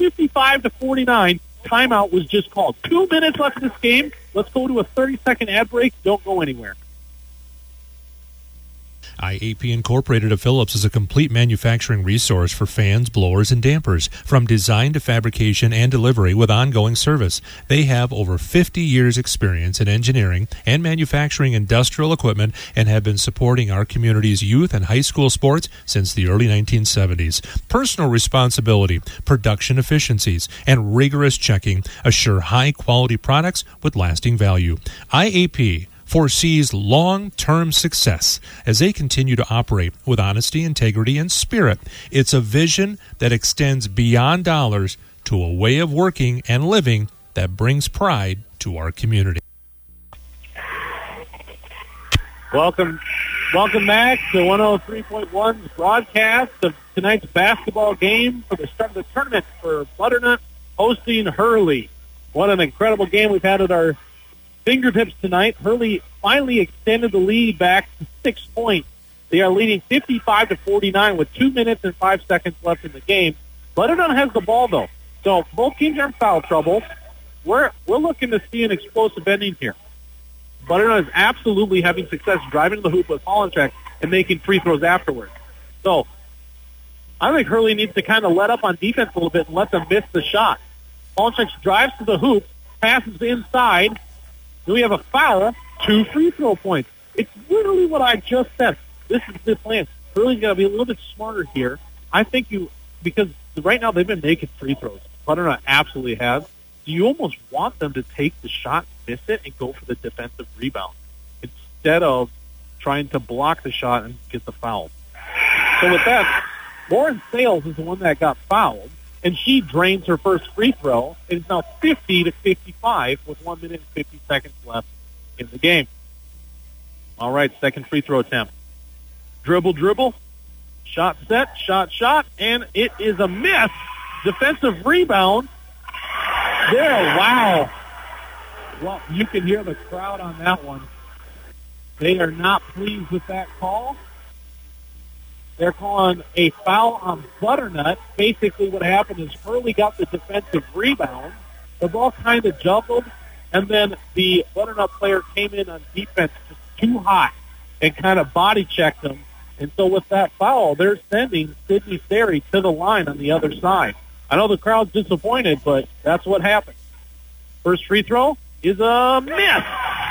55-49. Timeout was just called. 2 minutes left in this game. Let's go to a 30-second ad break. Don't go anywhere. IAP Incorporated of Phillips is a complete manufacturing resource for fans, blowers, and dampers, from design to fabrication and delivery with ongoing service. They have over 50 years' experience in engineering and manufacturing industrial equipment and have been supporting our community's youth and high school sports since the early 1970s. Personal responsibility, production efficiencies, and rigorous checking assure high-quality products with lasting value. IAP foresees long-term success as they continue to operate with honesty, integrity, and spirit. It's a vision that extends beyond dollars to a way of working and living that brings pride to our community. Welcome back to 103.1's broadcast of tonight's basketball game for the start of the tournament for Butternut hosting Hurley. What an incredible game we've had at our fingertips tonight. Hurley finally extended the lead back to 6 points. They are leading 55-49 with 2 minutes and 5 seconds left in the game. Butternut has the ball, though. So both teams are in foul trouble. We're looking to see an explosive ending here. Butternut is absolutely having success driving to the hoop with Polinchek and making free throws afterwards. So I think Hurley needs to kind of let up on defense a little bit and let them miss the shot. Polinchek drives to the hoop, passes inside, Then we have a foul, 2 free throw points. It's literally what I just said. This is the plan. Hurley's got to be a little bit smarter here. I think because right now they've been making free throws. Butternut absolutely has. You almost want them to take the shot, miss it, and go for the defensive rebound instead of trying to block the shot and get the foul. So with that, Lauren Sales is the one that got fouled, and she drains her first free throw. It's now 50-55 with 1 minute and 50 seconds left in the game. All right, second free throw attempt. Dribble, shot set, shot, and it is a miss. Defensive rebound. There, wow. Well, you can hear the crowd on that one. They are not pleased with that call. They're calling a foul on Butternut. Basically what happened is Hurley got the defensive rebound. The ball kind of jumbled, and then the Butternut player came in on defense just too hot and kind of body checked them. And so with that foul, they're sending Sydney Sari to the line on the other side. I know the crowd's disappointed, but that's what happened. First free throw is a miss.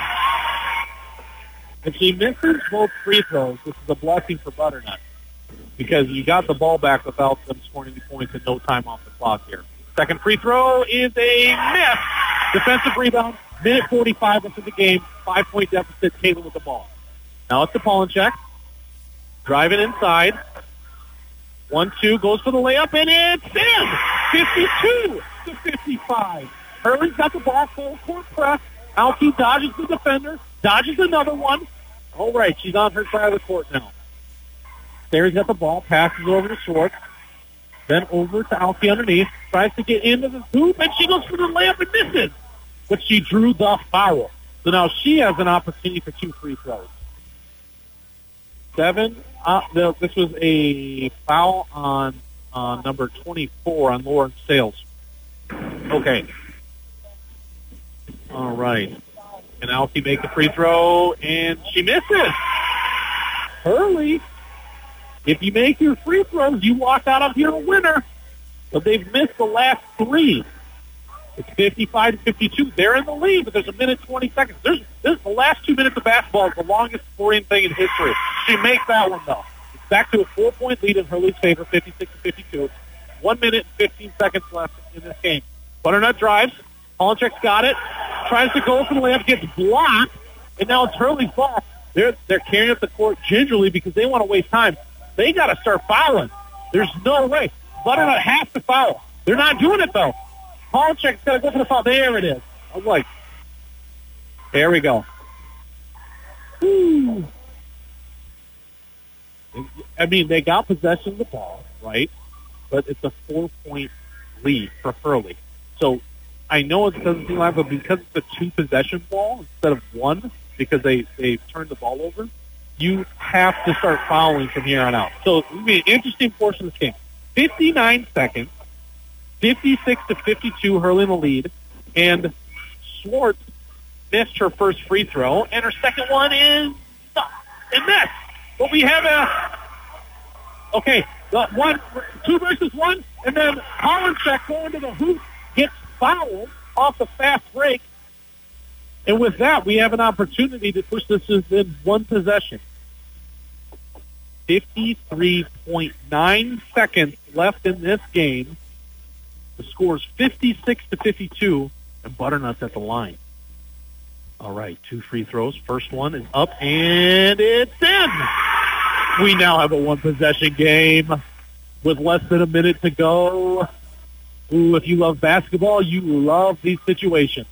If she misses both free throws, this is a blessing for Butternut because you got the ball back without them scoring any points and no time off the clock here. Second free throw is a miss. Defensive rebound, minute 45 into the game, 5-point deficit, Taylor with the ball. Now it's to Polonchek. Driving inside. 1-2, goes for the layup, and it's in! 52-55. Hurley's got the ball, full court press. Alki dodges the defender, dodges another one. All right, she's on her side of the court now. Sari's got the ball, passes over to Schwartz. Then over to Alki underneath, tries to get into the hoop, and she goes for the layup and misses. But she drew the foul. So now she has an opportunity for 2 free throws. This was a foul on number 24 on Lauren Sales. Okay. All right. And Alki make the free throw, and she misses. Hurley, if you make your free throws, you walk out of here a winner. But they've missed the last 3. It's 55-52. They're in the lead, but there's a minute 20 seconds. The last 2 minutes of basketball is the longest scoring thing in history. She makes that one, though. It's back to a 4-point lead in Hurley's favor, 56-52. 1 minute and 15 seconds left in this game. Butternut drives. Polonchek's got it. Tries to go for the layup, gets blocked, and now it's Hurley's ball. They're carrying up the court gingerly because they want to waste time. They got to start fouling. There's no way. Butternut has to foul. They're not doing it, though. Polonchek's got to go for the foul. There it is. I'm like, there we go. Woo. I mean, they got possession of the ball, right? But it's a 4-point lead for Hurley. So I know it doesn't seem like, but because it's a 2-possession ball instead of 1, because they turned the ball over, you have to start fouling from here on out. So it'll be an interesting portion of this game. 59 seconds, 56-52, Hurley in the lead, and Schwartz missed her first free throw, and her second one is and missed. But we have a 2 versus 1, and then Polonchek going to the hoop gets fouled off the fast break. And with that, we have an opportunity to push this in 1 possession. 53.9 seconds left in this game. The score is 56-52, and Butternut's at the line. All right, 2 free throws. First one is up, and it's in. We now have a 1-possession game with less than a minute to go. Ooh, if you love basketball, you love these situations.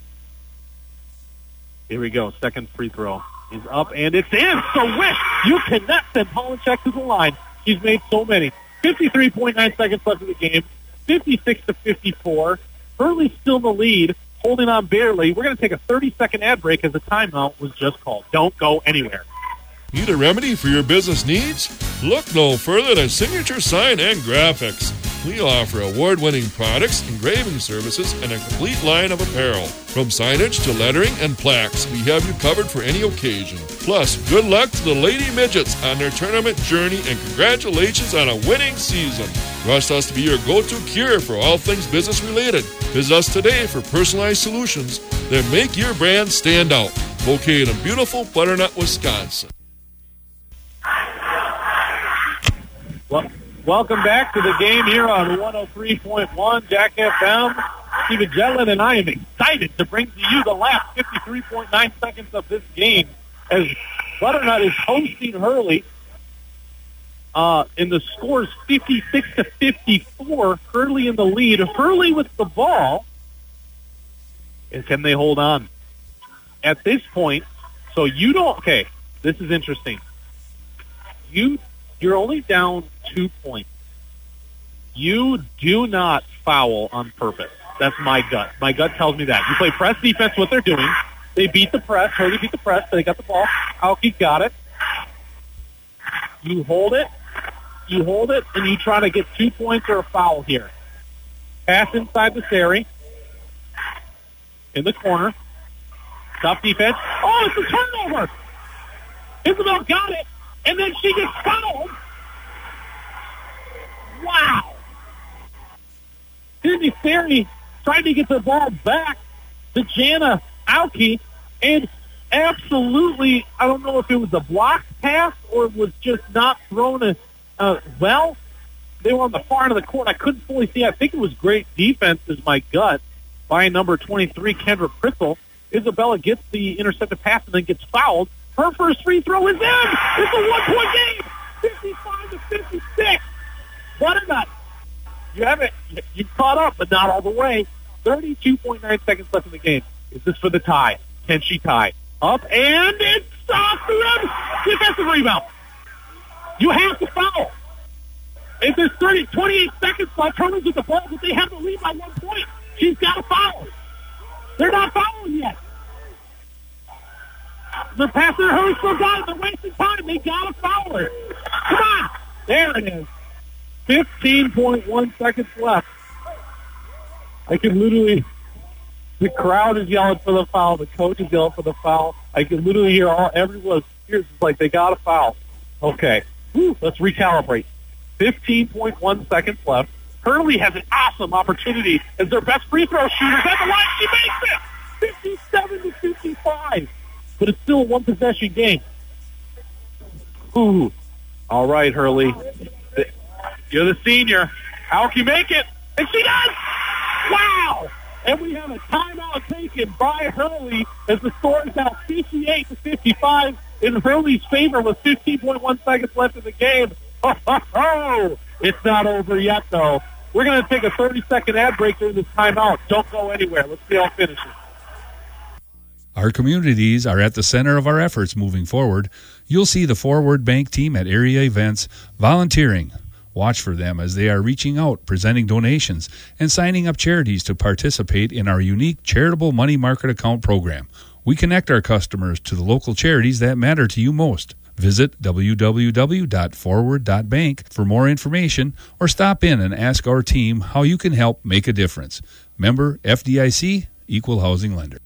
Here we go. Second free throw is up, and it's in. So Wish, you cannot send Polonchek to the line. He's made so many. 53.9 seconds left in the game. 56-54. Hurley's still in the lead, holding on barely. We're going to take a 30-second ad break as the timeout was just called. Don't go anywhere. Need a remedy for your business needs? Look no further than Signature Sign and Graphics. We offer award-winning products, engraving services, and a complete line of apparel. From signage to lettering and plaques, we have you covered for any occasion. Plus, good luck to the Lady Midgets on their tournament journey, and congratulations on a winning season. Trust us to be your go-to cure for all things business-related. Visit us today for personalized solutions that make your brand stand out. Located in beautiful Butternut, Wisconsin. Well, welcome back to the game here on 103.1 Jack FM. Steven Jetlin and I am excited to bring to you the last 53.9 seconds of this game as Butternut is hosting Hurley. And the score is 56-54. Hurley in the lead. Hurley with the ball. And can they hold on? At this point, so you don't... Okay, this is interesting. You're only down 2 points. You do not foul on purpose. That's my gut. My gut tells me that. You play press defense, what they're doing. They beat the press. Hurley beat the press. They got the ball. Alki got it. You hold it. You hold it, and you try to get 2 points or a foul here. Pass inside the Sari. In the corner. Tough defense. Oh, it's a turnover. Isabel got it, and then she gets fouled. Wow. Sydney Sari tried to get the ball back to Jana Alki, and absolutely, I don't know if it was a block pass or it was just not thrown well. They were on the far end of the court. I couldn't fully see. I think it was great defense, is my gut, by number 23, Kendra Pritzel. Isabella gets the intercepted pass and then gets fouled. Her first free throw is in. It's a 1 point game, 55-56. Butternut, you caught up, but not all the way. 32.9 seconds left in the game. Is this for the tie? Can she tie? Up, and it's off the rim. Defensive rebound. You have to foul. If there's 28 seconds left, Hurley's with the ball, but they have to lead by 1 point. She's got to foul. They're not fouling yet. They're passing her. Hurley still got it. They're wasting time. They got to foul her. Come on. There it is. 15.1 seconds left. I can literally... The crowd is yelling for the foul. The coach is yelling for the foul. I can literally hear everyone here. It's like they got a foul. Okay. Let's recalibrate. 15.1 seconds left. Hurley has an awesome opportunity as their best free throw shooter. At the line, she makes it. 57-55. But it's still a one-possession game. Ooh. All right, Hurley. You're the senior. How can you make it? And she does! Wow! And we have a timeout taken by Hurley as the score is now 58-55 in Hurley's favor with 15.1 seconds left in the game. It's not over yet, though. We're going to take a 30-second ad break during this timeout. Don't go anywhere. Let's see how it finishes. Our communities are at the center of our efforts moving forward. You'll see the Forward Bank team at area events volunteering. Watch for them as they are reaching out, presenting donations, and signing up charities to participate in our unique charitable money market account program. We connect our customers to the local charities that matter to you most. Visit www.forward.bank for more information or stop in and ask our team how you can help make a difference. Member FDIC, Equal Housing Lender.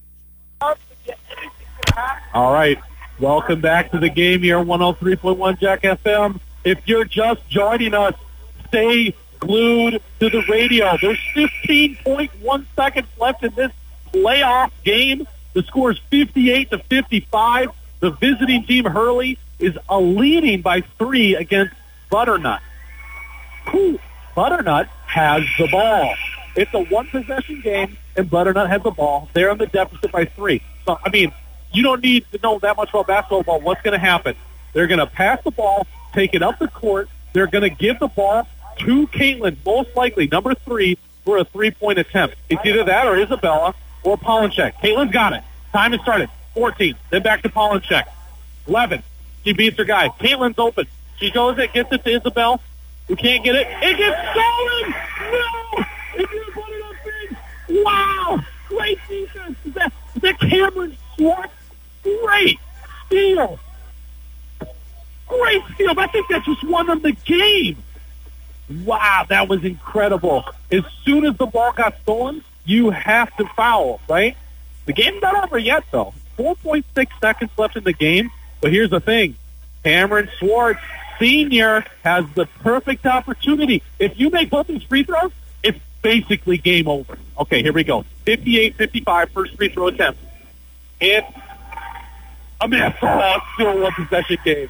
All right. Welcome back to the game here on 103.1 Jack FM. If you're just joining us, stay glued to the radio. There's 15.1 seconds left in this playoff game. The score is 58-55. The visiting team, Hurley, is leading by 3 against Butternut. Butternut has the ball. It's a one-possession game, and Butternut has the ball. They're in the deficit by 3. So, I mean, you don't need to know that much about basketball. What's going to happen? They're going to pass the ball, take it up the court. They're going to give the ball to Caitlin, most likely, number 3, for a 3-point attempt. It's either that or Isabella or Polonchek. Caitlin's got it. Time has started. 14. Then back to Polonchek. 11. She beats her guy. Caitlin's open. She goes it, gets it to Isabel, who can't get it. It gets stolen! No! It didn't put it up in. Wow! Great defense. Is that Cameron Schwartz? Great steal. Great steal. I think that just won them the game. Wow, that was incredible. As soon as the ball got stolen, you have to foul, right? The game's not over yet, though. 4.6 seconds left in the game. But here's the thing. Cameron Schwartz senior has the perfect opportunity. If you make both these free throws, it's basically game over. Okay, here we go. 58-55, first free throw attempt. It's a miss. Still one possession game.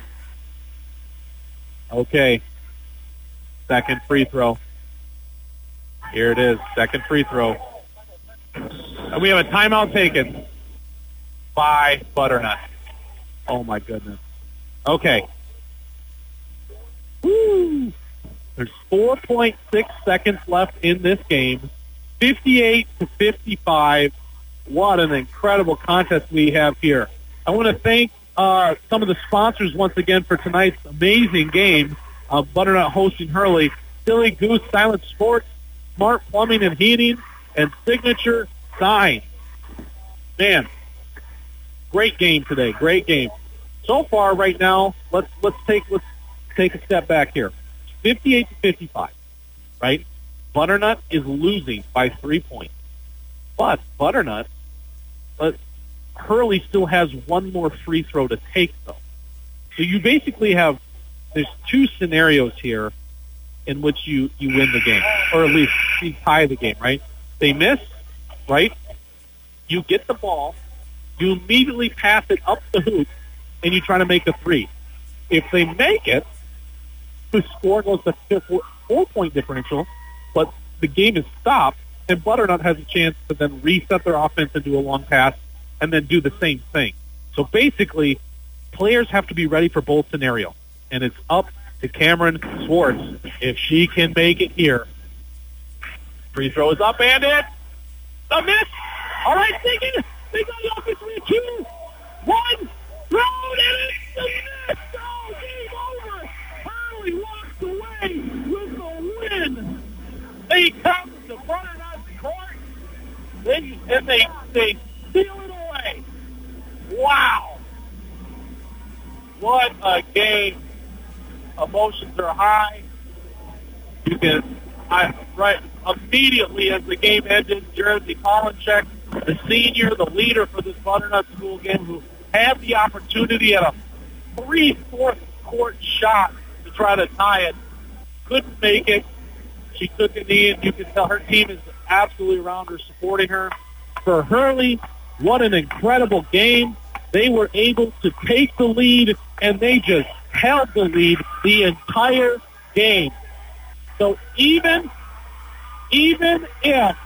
Okay. Second free throw. Here it is. Second free throw. And we have a timeout taken by Butternut. Oh, my goodness. Okay. Woo! There's 4.6 seconds left in this game. 58-55. What an incredible contest we have here. I want to thank some of the sponsors once again for tonight's amazing game. Butternut hosting Hurley, Silly Goose Silent Sports, Smart Plumbing and Heating, and Signature Sign. Man, great game today. Great game. So far, right now, let's take a step back here. 58-55, right? Butternut is losing by 3 points. But Hurley still has one more free throw to take, though. So you basically have, there's two scenarios here in which you win the game, or at least you tie the game, right? They miss, right? You get the ball, you immediately pass it up the hoop, and you try to make a three. If they make it, the score goes to 4-point differential, but the game is stopped, and Butternut has a chance to then reset their offense and do a long pass and then do the same thing. So basically, players have to be ready for both scenarios, and it's up to Cameron Swartz if she can make it here. Free throw is up, and it's a miss. All right, they got the offensive 2, 1, throw, and it's a miss. Oh, game over. Hurley walks away with the win. They come to Butternut's court, and they steal it away. Wow. What a game. Emotions are high. Immediately as the game ended, Jersey Kolinchek, the senior, the leader for this Butternut school game, who had the opportunity at a 3/4 court shot to try to tie it, couldn't make it. She took a knee, and you can tell her team is absolutely around her, supporting her. For Hurley, what an incredible game. They were able to take the lead, and they just held the lead the entire game. So even if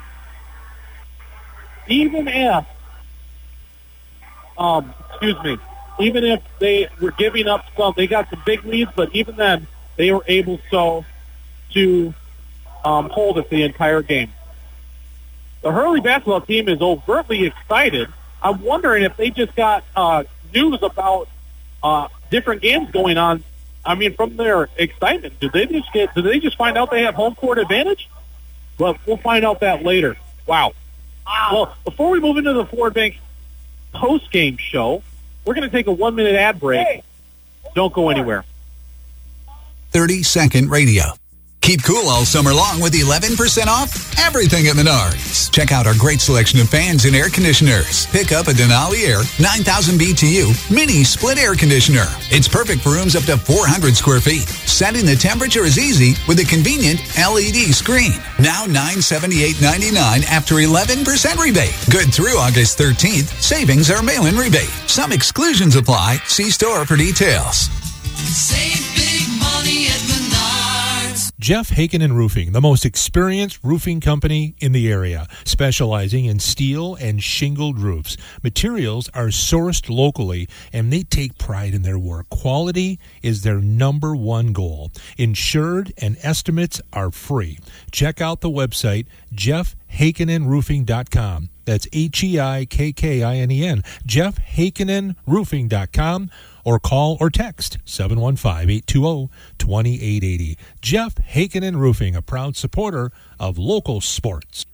they were giving up some, they got some big leads, but even then, they were able to hold it the entire game. The Hurley basketball team is overtly excited. I'm wondering if they just got news about different games going on. I mean, from their excitement, did they just find out they have home court advantage? Well, we'll find out that later. Wow. Well, before we move into the Ford Bank post-game show, we're going to take a 1-minute ad break. Don't go anywhere. 30-second radio. Keep cool all summer long with 11% off everything at Menards. Check out our great selection of fans and air conditioners. Pick up a Denali Air 9,000 BTU mini split air conditioner. It's perfect for rooms up to 400 square feet. Setting the temperature is easy with a convenient LED screen. Now $978.99 after 11% rebate. Good through August 13th. Savings are mail-in rebate. Some exclusions apply. See store for details. Save big money at Menards. Jeff Hakenin Roofing, the most experienced roofing company in the area, specializing in steel and shingled roofs. Materials are sourced locally, and they take pride in their work. Quality is their number one goal. Insured and estimates are free. Check out the website, jeffhakeninroofing.com. That's HEIKKINEN, jeffhakeninroofing.com. Or call or text 715-820-2880. Jeff Hakenin Roofing, a proud supporter of local sports.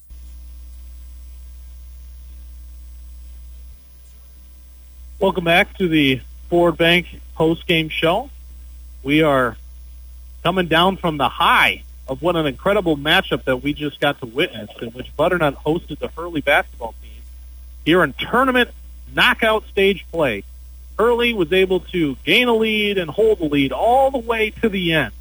Welcome back to the Ford Bank post-game show. We are coming down from the high of what an incredible matchup that we just got to witness, in which Butternut hosted the Hurley basketball team here in tournament knockout stage play. Hurley was able to gain a lead and hold the lead all the way to the end.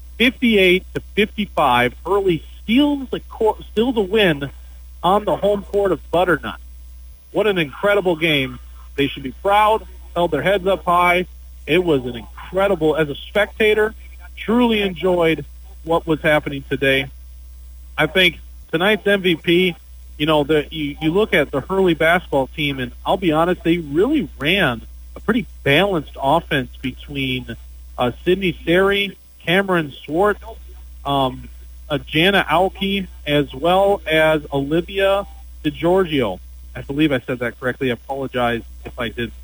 58-55. Hurley steals a win on the home court of Butternut. What an incredible game. They should be proud, held their heads up high. It was an incredible, as a spectator, truly enjoyed what was happening today. I think tonight's MVP, you look at the Hurley basketball team, and I'll be honest, they really ran a pretty balanced offense between Sydney Seri, Cameron Swartz, Jana Auke, as well as Olivia DiGiorgio. I believe I said that correctly. I apologize if I did.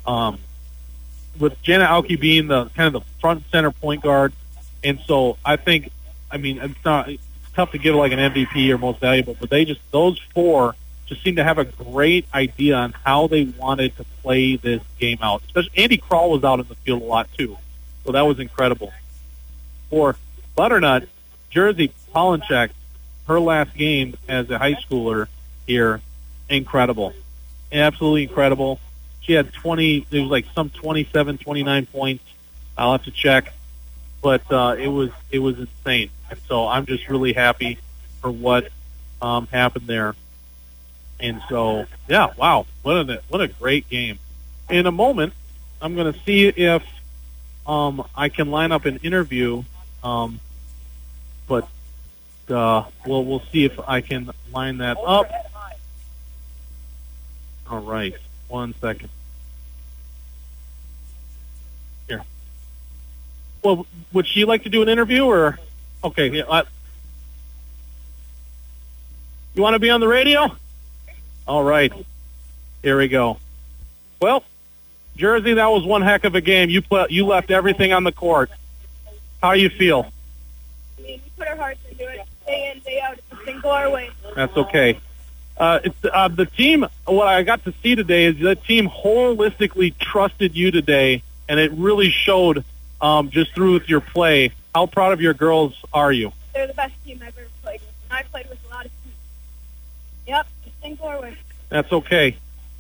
With Jana Auke being the kind of the front center point guard, and so it's tough to give like an MVP or most valuable, but those four just seem to have a great idea on how they wanted to play this game out. Especially Andy Kroll was out in the field a lot too, so that was incredible. For Butternut, Jersey Polinchek, her last game as a high schooler here, incredible. Absolutely incredible. She had 27, 29 points. I'll have to check. But it was insane. And so I'm just really happy for what happened there. And so, yeah, wow, what a great game. In a moment, I'm going to see if I can line up an interview. But we'll see if I can line that up. All right, 1 second. Here. Well, would she like to do an interview, or? Okay, yeah, you want to be on the radio? All right, here we go. Well, Jersey, that was one heck of a game. You left everything on the court. How do you feel? We put our hearts into it, day in, day out. It just didn't go our way. That's okay. It's the team. What I got to see today is the team holistically trusted you today, and it really showed just through with your play. How proud of your girls are you? They're the best team I've ever played with, and I played with a lot of teams. Yep, just didn't go our way. That's okay.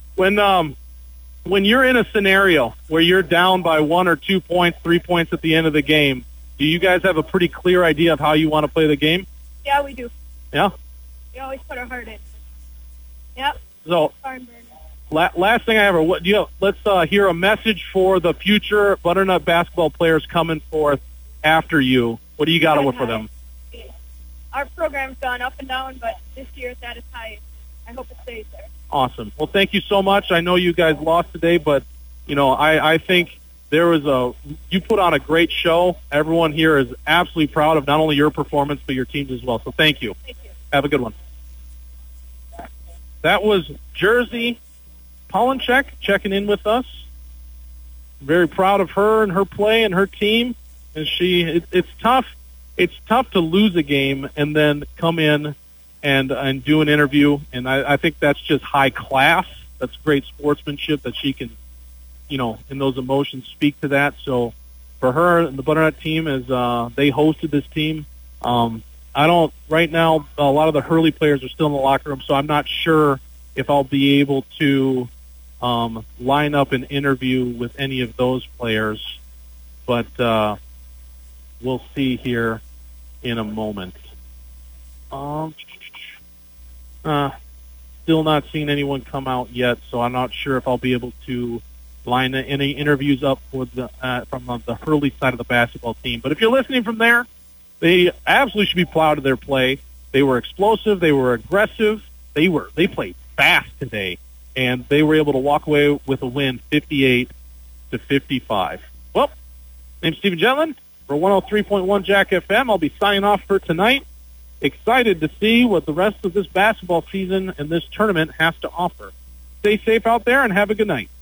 When you're in a scenario where you're down by 1 or 2 points, 3 points at the end of the game, do you guys have a pretty clear idea of how you want to play the game? Yeah, we do. Yeah? We always put our heart in. Yep. So, last thing I ever, let's hear a message for the future Butternut basketball players coming forth after you. What do you got for them? Our program's gone up and down, but this year it's at its highest. I hope it stays there. Awesome. Well, thank you so much. I know you guys lost today, but, I think you put on a great show. Everyone here is absolutely proud of not only your performance, but your teams as well. So thank you. Thank you. Have a good one. That was Jersey Polinchek checking in with us. Very proud of her and her play and her team. And it's tough. It's tough to lose a game and then come in and do an interview. And I think that's just high class. That's great sportsmanship that she can, in those emotions speak to that. So for her and the Butternut team, as they hosted this team, right now, a lot of the Hurley players are still in the locker room, so I'm not sure if I'll be able to line up an interview with any of those players. But we'll see here in a moment. Still not seeing anyone come out yet, so I'm not sure if I'll be able to line any interviews up for from the Hurley side of the basketball team. But if you're listening from there, they absolutely should be proud of their play. They were explosive. They were aggressive. They played fast today, and they were able to walk away with a win, 58-55. Well, name's Stephen Jetland for 103.1 Jack FM. I'll be signing off for tonight. Excited to see what the rest of this basketball season and this tournament has to offer. Stay safe out there and have a good night.